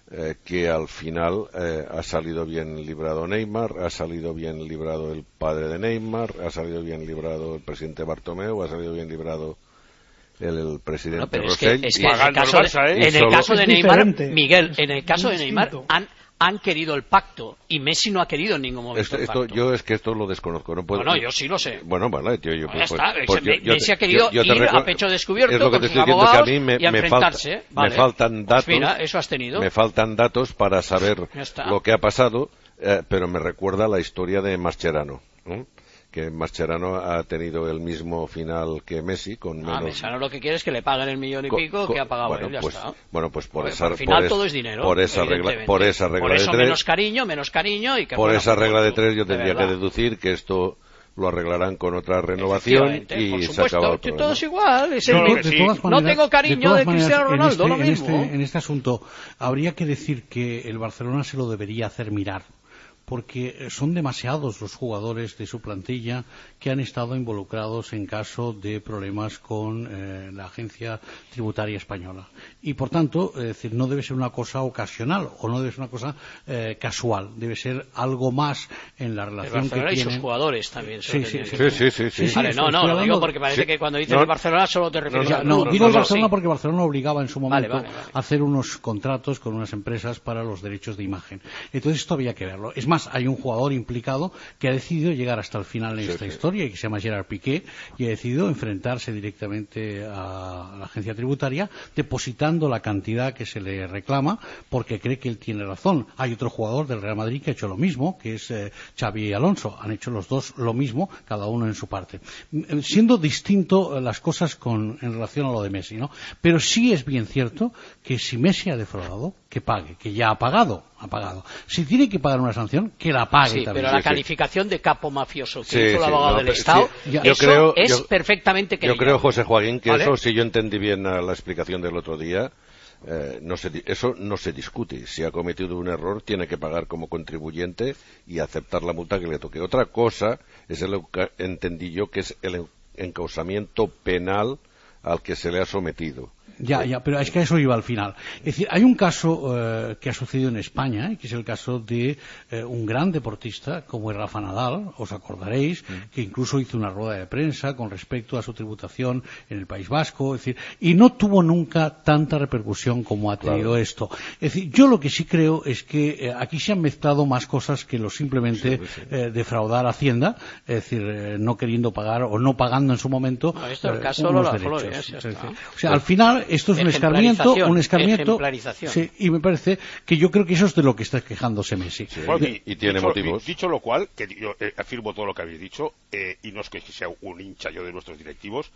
eh, que al final eh, ha salido bien librado Neymar, ha salido bien librado el padre de Neymar, ha salido bien librado el presidente Bartomeu, ha salido bien librado el, el presidente no, pero Rosell. Es que, es que en el caso, Barça, de, ¿eh? en el caso de Neymar, Miguel, es en el caso de Neymar distinto. han han querido el pacto y Messi no ha querido en ningún momento Esto, el esto, pacto. yo es que esto lo desconozco. No, puedo, no, no, yo sí lo sé. Bueno, vale, tío, yo, No, pues, ya está. pues, Messi yo, yo, ha querido yo, yo ir recu- a pecho descubierto es lo que con te sus estoy diciendo, que a abogados mí me, y a me, enfrentarse. falta, Vale. me faltan datos. Pues mira, eso has tenido. Me faltan datos para saber Ya está. lo que ha pasado, eh, pero me recuerda la historia de Mascherano, ¿no? Que Mascherano ha tenido el mismo final que Messi, con menos... Ah, Messi lo que quiere es que le paguen el millón y Co- pico co- que ha pagado bueno, él, ya pues, está. Bueno, pues por Oye, esa... al final por es- todo es dinero, Por esa regla, evidentemente. por esa regla Por eso de tres... menos cariño, menos cariño y que... Por bueno, esa pues, regla de tú, tres yo de tendría que verdad. deducir que esto lo arreglarán con otra renovación Efectivamente, y por se supuesto, acaba el que problema. todo es igual. Es De el- to- de todas no maneras- tengo cariño todas de, maneras, Cristiano Ronaldo, en lo este, mismo. En este, en este asunto habría que decir que el Barcelona se lo debería hacer mirar, porque son demasiados los jugadores de su plantilla que han estado involucrados en caso de problemas con eh, la agencia tributaria española. Y, por tanto, es decir, no debe ser una cosa ocasional o no debe ser una cosa eh, casual. Debe ser algo más en la El relación que Barcelona y tienen. sus jugadores también. Sí, se lo sí, tenían sí, que- sí, sí, sí. Vale, Sí, no, estoy no, lo hablando- digo porque parece sí. que cuando dices No, el Barcelona solo te refieres Ya, al no, club. digo el No, Barcelona sí. porque Barcelona obligaba en su Vale, momento vale, vale. a hacer unos contratos con unas empresas para los derechos de imagen. Entonces esto había que verlo. Es más, hay un jugador implicado que ha decidido llegar hasta el final en Sí, esta sí. historia y que se llama Gerard Piqué y ha decidido enfrentarse directamente a la agencia tributaria depositando la cantidad que se le reclama porque cree que él tiene razón. Hay otro jugador del Real Madrid que ha hecho lo mismo, que es eh, Xavi Alonso. Han hecho los dos lo mismo, cada uno en su parte. Mm, Siendo distinto eh, las cosas con, en relación a lo de Messi, ¿no? Pero sí es bien cierto que si Messi ha defraudado, que pague, que ya ha pagado, ha pagado. Si tiene que pagar una sanción, que la pague Sí, también. pero la Sí, sí. calificación de capo mafioso que Sí, hizo el sí, abogado no, del pero- Estado, sí, yo eso creo- es yo- perfectamente Yo creíble. creo, José Joaquín, que ¿Vale? eso, si yo entendí bien a la explicación del otro día, eh, no se di- eso no se discute. Si ha cometido un error, tiene que pagar como contribuyente y aceptar la multa que le toque. Otra cosa es el, enca- entendí yo, que es el en- encausamiento penal al que se le ha sometido. Ya, ya, pero es que a eso iba al final. Es decir, hay un caso eh, que ha sucedido en España, eh, que es el caso de eh, un gran deportista como es Rafa Nadal, os acordaréis, que incluso hizo una rueda de prensa con respecto a su tributación en el País Vasco, es decir, y no tuvo nunca tanta repercusión como ha tenido Claro. esto. Es decir, yo lo que sí creo es que eh, aquí se han mezclado más cosas que lo simplemente Sí, sí. eh, defraudar a Hacienda, es decir, eh, no queriendo pagar o no pagando en su momento No, esto es el eh, caso unos Lola derechos. Flores, ya Es decir, está. o sea, al final esto es un escarmiento, un escarmiento. Ejemplarización. Sí, y me parece que yo creo que eso es de lo que está quejándose Messi. Bueno, y- y tiene dicho, motivos. Dicho lo cual, que yo eh, afirmo todo lo que habéis dicho, eh, y no es que sea un hincha yo de nuestros directivos,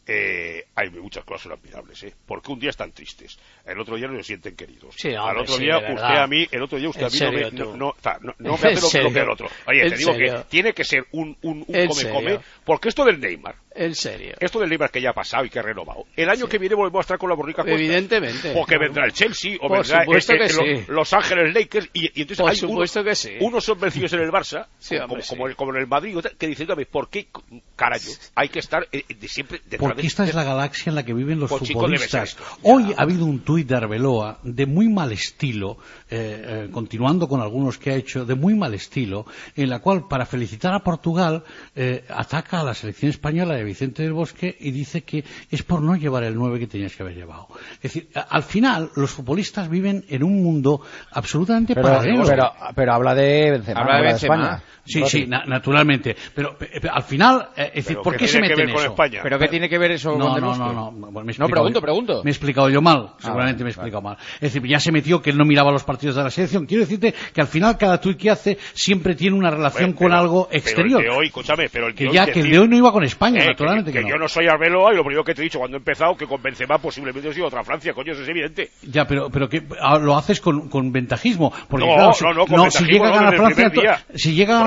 eh, hay muchas cosas son admirables, ¿eh? Porque un día están tristes, el otro día no se sienten queridos. Sí, hombre, al otro sí, día de usted verdad. a mí, el otro día usted ¿En a mí serio, no me, no, tú? no, o sea, no- no me ¿En hace lo, lo serio? que el otro. Oye, ¿En te digo serio? que tiene que ser un, un, un ¿En come-come, serio? porque esto del Neymar, En serio. esto del Neymar que ya ha pasado y que ha renovado, el año que viene volvemos a estar con la borrica cuesta. Evidentemente. Porque vendrá el Chelsea o Por vendrá supuesto este- que lo- sí. Los Ángeles Lakers y, y entonces Por hay supuesto uno- que sí. unos son vencidos en el Barça, Sí, como, hombre, sí. como, como en el Madrid, que dicen, "Dame, ¿por qué carajo hay que estar eh, de siempre detrás Porque de esta es la galaxia en la que viven los Pues, chico, debe ser futbolistas. esto. Hoy ha habido un tuit de Arbeloa de muy mal estilo, eh, eh, continuando con algunos que ha hecho, de muy mal estilo, en la cual, para felicitar a Portugal, eh, ataca a la selección española de Vicente del Bosque y dice que es por no llevar el nueve que tenías que haber llevado. Es decir, a- al final, los futbolistas viven en un mundo absolutamente Pero, paralelo. pero, pero habla de Benzema, Habla de habla de Benzema. España. Sí, Roti. sí, na- naturalmente. Pero, pe- pe- al final, eh, es decir, Pero ¿por ¿qué qué se tiene que meten ver con eso? España? ¿Pero qué tiene que ver eso No, con Del no, Bosque? no, no, bueno, me he No, explicado pregunto, yo- pregunto. Me he explicado yo mal, seguramente vale, me he explicado mal. Es decir, ya se metió que él no miraba los partidos de la selección. Quiero decirte que al final cada tuit que hace siempre tiene una relación Bueno, con pero- algo pero exterior. el de hoy, escúchame, pero el de que hoy ya decir- que el de hoy no iba con España, Eh, naturalmente que, que, que no. yo no soy Arbeloa y lo primero que te he dicho cuando he empezado que con Benzema posiblemente ha sido otra Francia, coño, eso es evidente. Ya, pero, pero que ah, lo haces con, con ventajismo. Porque, No, claro, si, no, no, con si ventajismo llega a no, ganar desde el Francia, primer día. to- si llega a ganar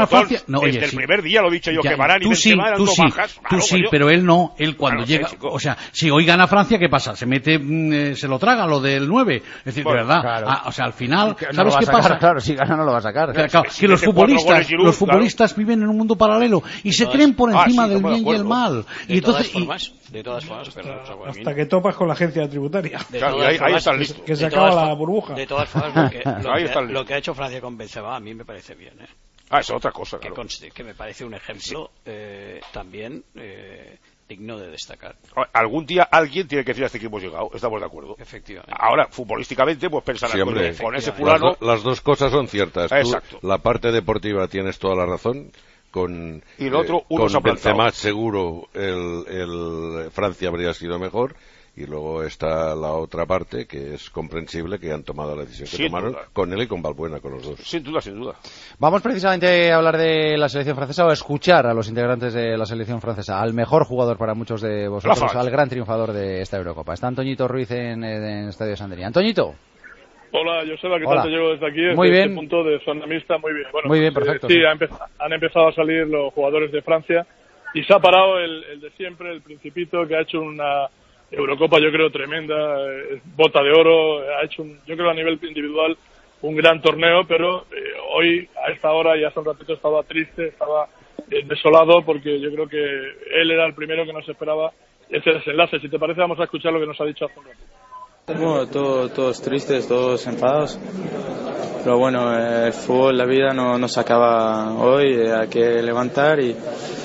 gana Francia... No, desde oye, el sí. primer día lo he dicho yo, Ya, que Varane y tú sí, Benzema eran tú dos sí, bajas. tú Claro, sí, coño. pero él no. Él cuando Claro, sí, llega... chico. O sea, si hoy gana Francia, ¿qué pasa? Se mete, mm, eh, se lo traga lo del nueve. Es decir, Bueno, de verdad. claro. Ah, o sea, al final, Que no ¿sabes lo va qué a sacar, pasa? Claro, si gana no lo va a sacar. Claro, claro, Si que los mete cuatro goles futbolistas, Giroud, los claro. futbolistas viven en un mundo paralelo y se todas- creen por Ah, encima sí, del estamos de bien y el acuerdo. mal. De Y entonces, todas y- formas, de todas formas, perdón, José Joaquín. Hasta que topas con la agencia tributaria. De Claro, todas y ahí- ahí formas, están listos. Que se de acaba todas la fo- burbuja. De todas formas, lo que, lo Ahí que- están listos. lo que ha hecho Francia con Benzema a mí me parece bien, ¿eh? Ah, eso es otra cosa, Que, claro. conste- que me parece un ejemplo eh, también eh, digno de destacar. Algún día alguien tiene que decir hasta aquí hemos llegado, estamos de acuerdo. Efectivamente. Ahora, futbolísticamente, pues pensar Sí, hombre, con ese las, fulano... do- las dos cosas son ciertas. Tú, Exacto. la parte deportiva tienes toda la razón. Con, Y lo otro, uno con se ha plantado. Benzema seguro el, el Francia habría sido mejor. Y luego está la otra parte, que es comprensible que han tomado la decisión que Sin tomaron, duda. con él y con Balbuena, con los dos. Sin duda, sin duda. Vamos precisamente a hablar de la selección francesa o a escuchar a los integrantes de la selección francesa, al mejor jugador para muchos de vosotros, Rafa. al gran triunfador de esta Eurocopa. Está Antoñito Ruiz en, en Estadio Sandería. Antoñito. Hola, Joseba, ¿qué Hola. tal? Te llevo desde aquí, desde Muy bien. este punto de zona mixta, muy bien. Bueno, Muy bien, pues, eh, perfecto, sí, sí. ha empe- han empezado a salir los jugadores de Francia y se ha parado el, el de siempre, el Principito, que ha hecho una Eurocopa, yo creo, tremenda, eh, bota de oro, ha hecho, un, yo creo, a nivel individual, un gran torneo, pero eh, hoy, a esta hora, y hace un ratito, estaba triste, estaba eh, desolado, porque yo creo que él era el primero que nos esperaba ese desenlace. Si te parece, vamos a escuchar lo que nos ha dicho hace un rato. Bueno, todo- todos tristes, todos enfadados. Pero bueno, eh, el fútbol, la vida no, no se acaba hoy, eh, hay que levantar y,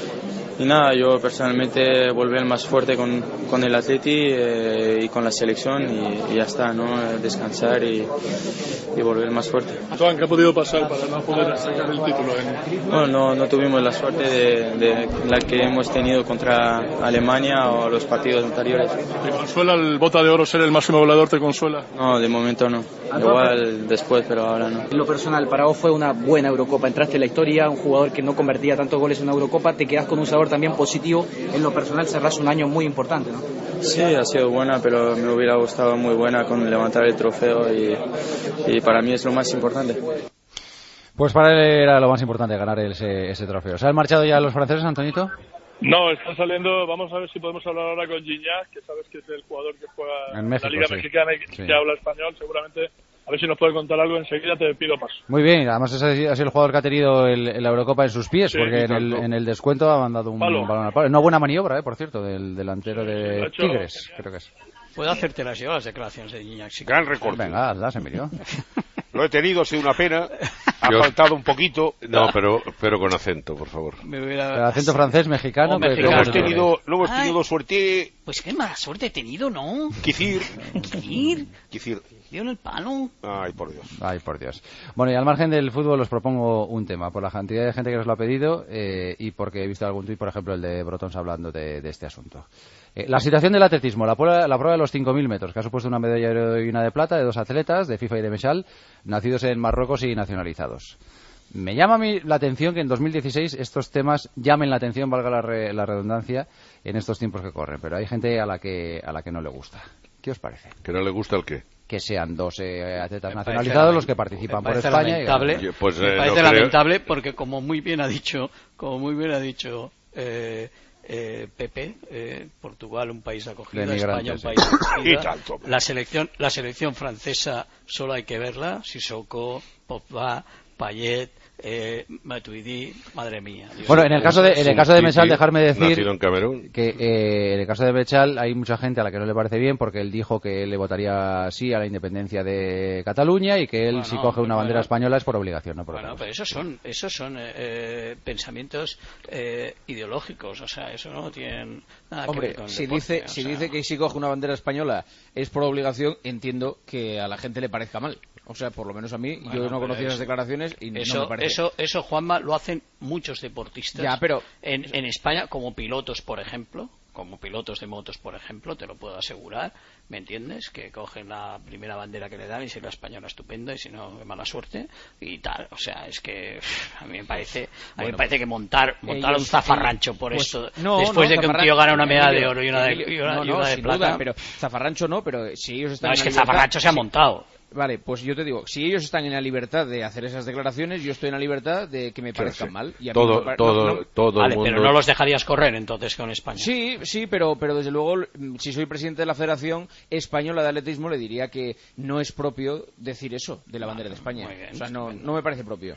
y nada, yo personalmente volver más fuerte con, con el Atleti eh, y con la selección y, y ya está, ¿no? Eh, Descansar y, y volver más fuerte. Antoine, ¿qué ha podido pasar para no poder sacar el título? En... Bueno, no, no tuvimos la suerte de, de la que hemos tenido contra Alemania o los partidos anteriores. ¿Te consuela el bota de oro ser el máximo goleador? ¿Te consuela? No, de momento no. Igual después, pero ahora no. En lo personal, para vos fue una buena Eurocopa. Entraste en la historia, un jugador que no convertía tantos goles en una Eurocopa, te quedás con un sabor también positivo. En lo personal cerrás un año muy importante, ¿no? Sí, ha sido buena, pero me hubiera gustado muy buena con levantar el trofeo y, y para mí es lo más importante. Pues para él era lo más importante, ganar ese, ese trofeo. ¿Se han marchado ya los franceses, Antoñito? No, están saliendo. Vamos a ver si podemos hablar ahora con Gignac, que sabes que es el jugador que juega En México, la Liga sí. Mexicana y que, Sí. que habla español. Seguramente, a ver si nos puede contar algo. Enseguida te pido paso. Muy bien, además ese ha sido el jugador que ha tenido el, la Eurocopa en sus pies, Sí, porque en el, tanto. en el descuento ha mandado un Palo. balón al palo. Una buena maniobra, eh, por cierto, del delantero lo ha de hecho- Tigres, creo que es. Puedo hacértelas yo las declaraciones de Gignac. Si Gran quieres. recorte. Venga, hazlas, Emilio. Lo he tenido, ha sido una pena. Ha Yo- faltado un poquito. No, pero, pero con acento, por favor. Me hubiera- El acento francés, mexicano, O que- mexicano. No hemos que- tenido, no hemos Ay. tenido suerte. Pues qué mala suerte he tenido, ¿no? Quicir. Ir, Quicir. dio en el palo. Ay, por Dios. Ay, por Dios. Bueno, y al margen del fútbol os propongo un tema, por la cantidad de gente que nos lo ha pedido eh, y porque he visto algún tuit, por ejemplo, el de Brotons hablando de, de este asunto. Eh, la situación del atletismo, la prueba, la prueba de los cinco mil metros, que ha supuesto una medalla de oro y una de plata de dos atletas, de FIFA y de Mechal, nacidos en Marruecos y nacionalizados. Me llama a mí la atención que en dos mil dieciséis estos temas llamen la atención, valga la, re- la redundancia, en estos tiempos que corren, pero hay gente a la que, a la que no le gusta. ¿Qué os parece? ¿Que no le gusta el qué? Que sean dos eh, atletas Me nacionalizados parece los que lament- participan me por parece España. y- lamentable, Oye, pues, me eh, parece no creo- lamentable porque como muy bien ha dicho, como muy bien ha dicho eh, eh, Pepe, eh, Portugal un país de acogida, De España un migrantes, país de acogida. Y tanto. La selección, la selección francesa solo hay que verla, Sissoko, Pogba, Payet, eh, Matuidi, madre mía. Dios Bueno, mío. en el caso de, en el caso de Mechal, dejarme decir Nacido en Camerún. que eh, en el caso de Mechal hay mucha gente a la que no le parece bien porque él dijo que él le votaría sí a la independencia de Cataluña y que él Bueno, si coge una bueno. bandera española es por obligación, no por Bueno, otra pero cosa. esos son, esos son eh, eh, pensamientos eh, ideológicos, o sea, eso no tiene nada que Hombre, ver con el si deporte, dice, o si sea. dice que si coge una bandera española es por obligación, entiendo que a la gente le parezca mal. O sea, por lo menos a mí, Bueno, yo no pero conocía eso- esas declaraciones y Eso, no me parece. eso, eso, Juanma, lo hacen muchos deportistas. Ya, pero- en, en España, como pilotos, por ejemplo, como pilotos de motos, por ejemplo, te lo puedo asegurar, ¿me entiendes? Que cogen la primera bandera que le dan y si la española estupenda y si no, de mala suerte y tal. O sea, es que pff, a mí me parece, a mí Bueno, me parece que montar, montar ellos- un zafarrancho por pues, esto, no, después no, de que un zafarran- tío gana una medalla de Emilio, oro y una de, Emilio, y una, no, y no, una de sin plata. duda, pero zafarrancho no, pero si ellos están No, en es la que libertad- zafarrancho se ha sí. montado. Vale, pues yo te digo, si ellos están en la libertad de hacer esas declaraciones, yo estoy en la libertad de que me parezcan sí. mal. Y a todo, mí me todo, no, no... todo vale, el mundo... pero no los dejarías correr entonces con España. Sí, sí, pero, pero desde luego, si soy presidente de la Federación Española de Atletismo, le diría que no es propio decir eso de la bandera de España. Bien, o sea, no, no me parece propio.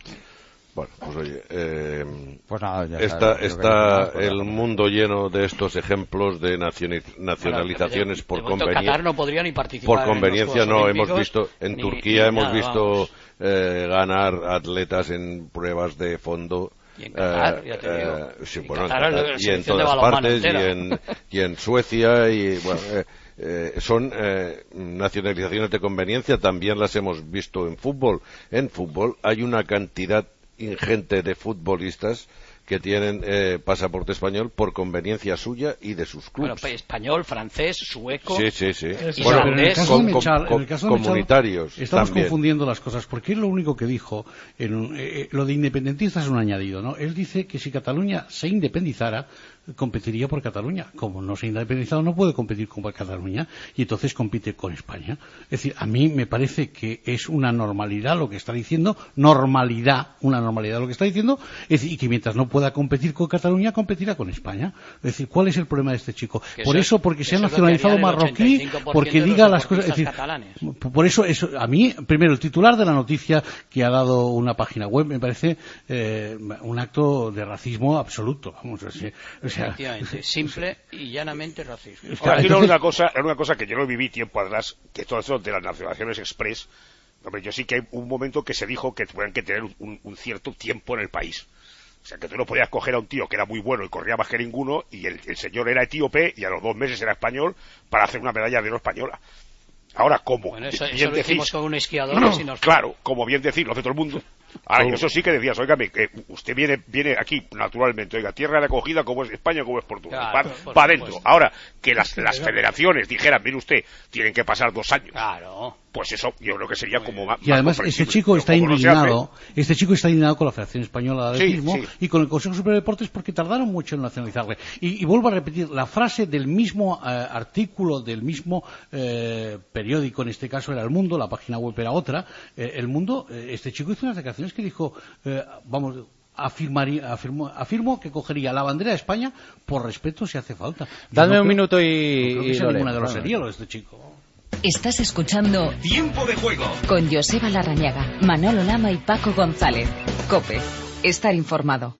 Bueno, pues oye, eh, pues nada, ya está, está, está que el mundo lleno de estos ejemplos de nacioni- nacionalizaciones bueno, por de conveniencia. Qatar no podría ni participar Por conveniencia, en los no. Olímpicos, Hemos visto en ni, Turquía ni hemos nada, visto eh, ganar atletas en pruebas de fondo. Y en Qatar, eh, ya te digo. eh, sí, En bueno, en Qatar, Qatar, la y en selección de todas balonmano partes, y entera. en, y en Suecia, y bueno, eh, eh, son eh, nacionalizaciones de conveniencia, también las hemos visto en fútbol. En fútbol hay una cantidad ingente de futbolistas que tienen eh, pasaporte español por conveniencia suya y de sus clubes. Bueno, español, francés, sueco. Sí, sí, sí. Y Bueno, pero en el caso con, de Mechal, con, en el caso de Mechal, comunitarios estamos también. confundiendo las cosas, porque él lo único que dijo, en un, eh, lo de independentista es un añadido, ¿no? Él dice que si Cataluña se independizara, competiría por Cataluña. Como no se ha independizado, no puede competir con Cataluña, y entonces compite con España. Es decir, a mí me parece que es una normalidad lo que está diciendo, normalidad, una normalidad lo que está diciendo, es decir, y que mientras no pueda competir con Cataluña, competirá con España. Es decir, ¿cuál es el problema de este chico? Que Por eso, eso, porque se ha eso nacionalizado es lo que haría el marroquí, ochenta y cinco por ciento porque de los diga las cosas. Es decir, catalanes. por eso, eso, a mí, primero, el titular de la noticia que ha dado una página web me parece eh, un acto de racismo absoluto. Vamos, o sea, o sea, efectivamente, simple y llanamente racismo. Ahora, quiero una cosa, era una cosa que yo lo viví tiempo atrás, que todo eso de las nacionalizaciones express. Hombre, yo sí que hay un momento que se dijo que tuvieran que tener un, un cierto tiempo en el país. O sea, que tú no podías coger a un tío que era muy bueno y corría más que ninguno, y el, el señor era etíope y a los dos meses era español para hacer una medalla de oro española. Ahora, ¿cómo? Bueno, eso, bien eso lo decís, hicimos con un esquiador. no, si nos... Claro, como bien decir, lo hace todo el mundo. Ahora, yo eso sí que decías, oígame, que usted viene viene aquí naturalmente, oiga, tierra de acogida como es España, como es Portugal, claro, para por adentro. supuesto. Ahora, que las, las federaciones dijeran, mire usted, tienen que pasar dos años. Claro. Pues eso yo creo que sería como más y además este chico está indignado, este chico está indignado con la Federación Española de Atletismo sí, sí. y con el Consejo Superior de Deportes porque tardaron mucho en nacionalizarle. Y, y vuelvo a repetir, la frase del mismo eh, artículo, del mismo eh, periódico, en este caso era El Mundo, la página web era otra, eh, El Mundo, eh, este chico hizo unas declaraciones que dijo, eh, vamos, afirmaría, afirmó, afirmó que cogería la bandera de España por respeto si hace falta. Dame no un creo, minuto y... No creo que y sea lo ninguna leo. grosería lo de este chico. Estás escuchando Tiempo de Juego con Joseba Larrañaga, Manolo Lama y Paco González. COPE. Estar informado.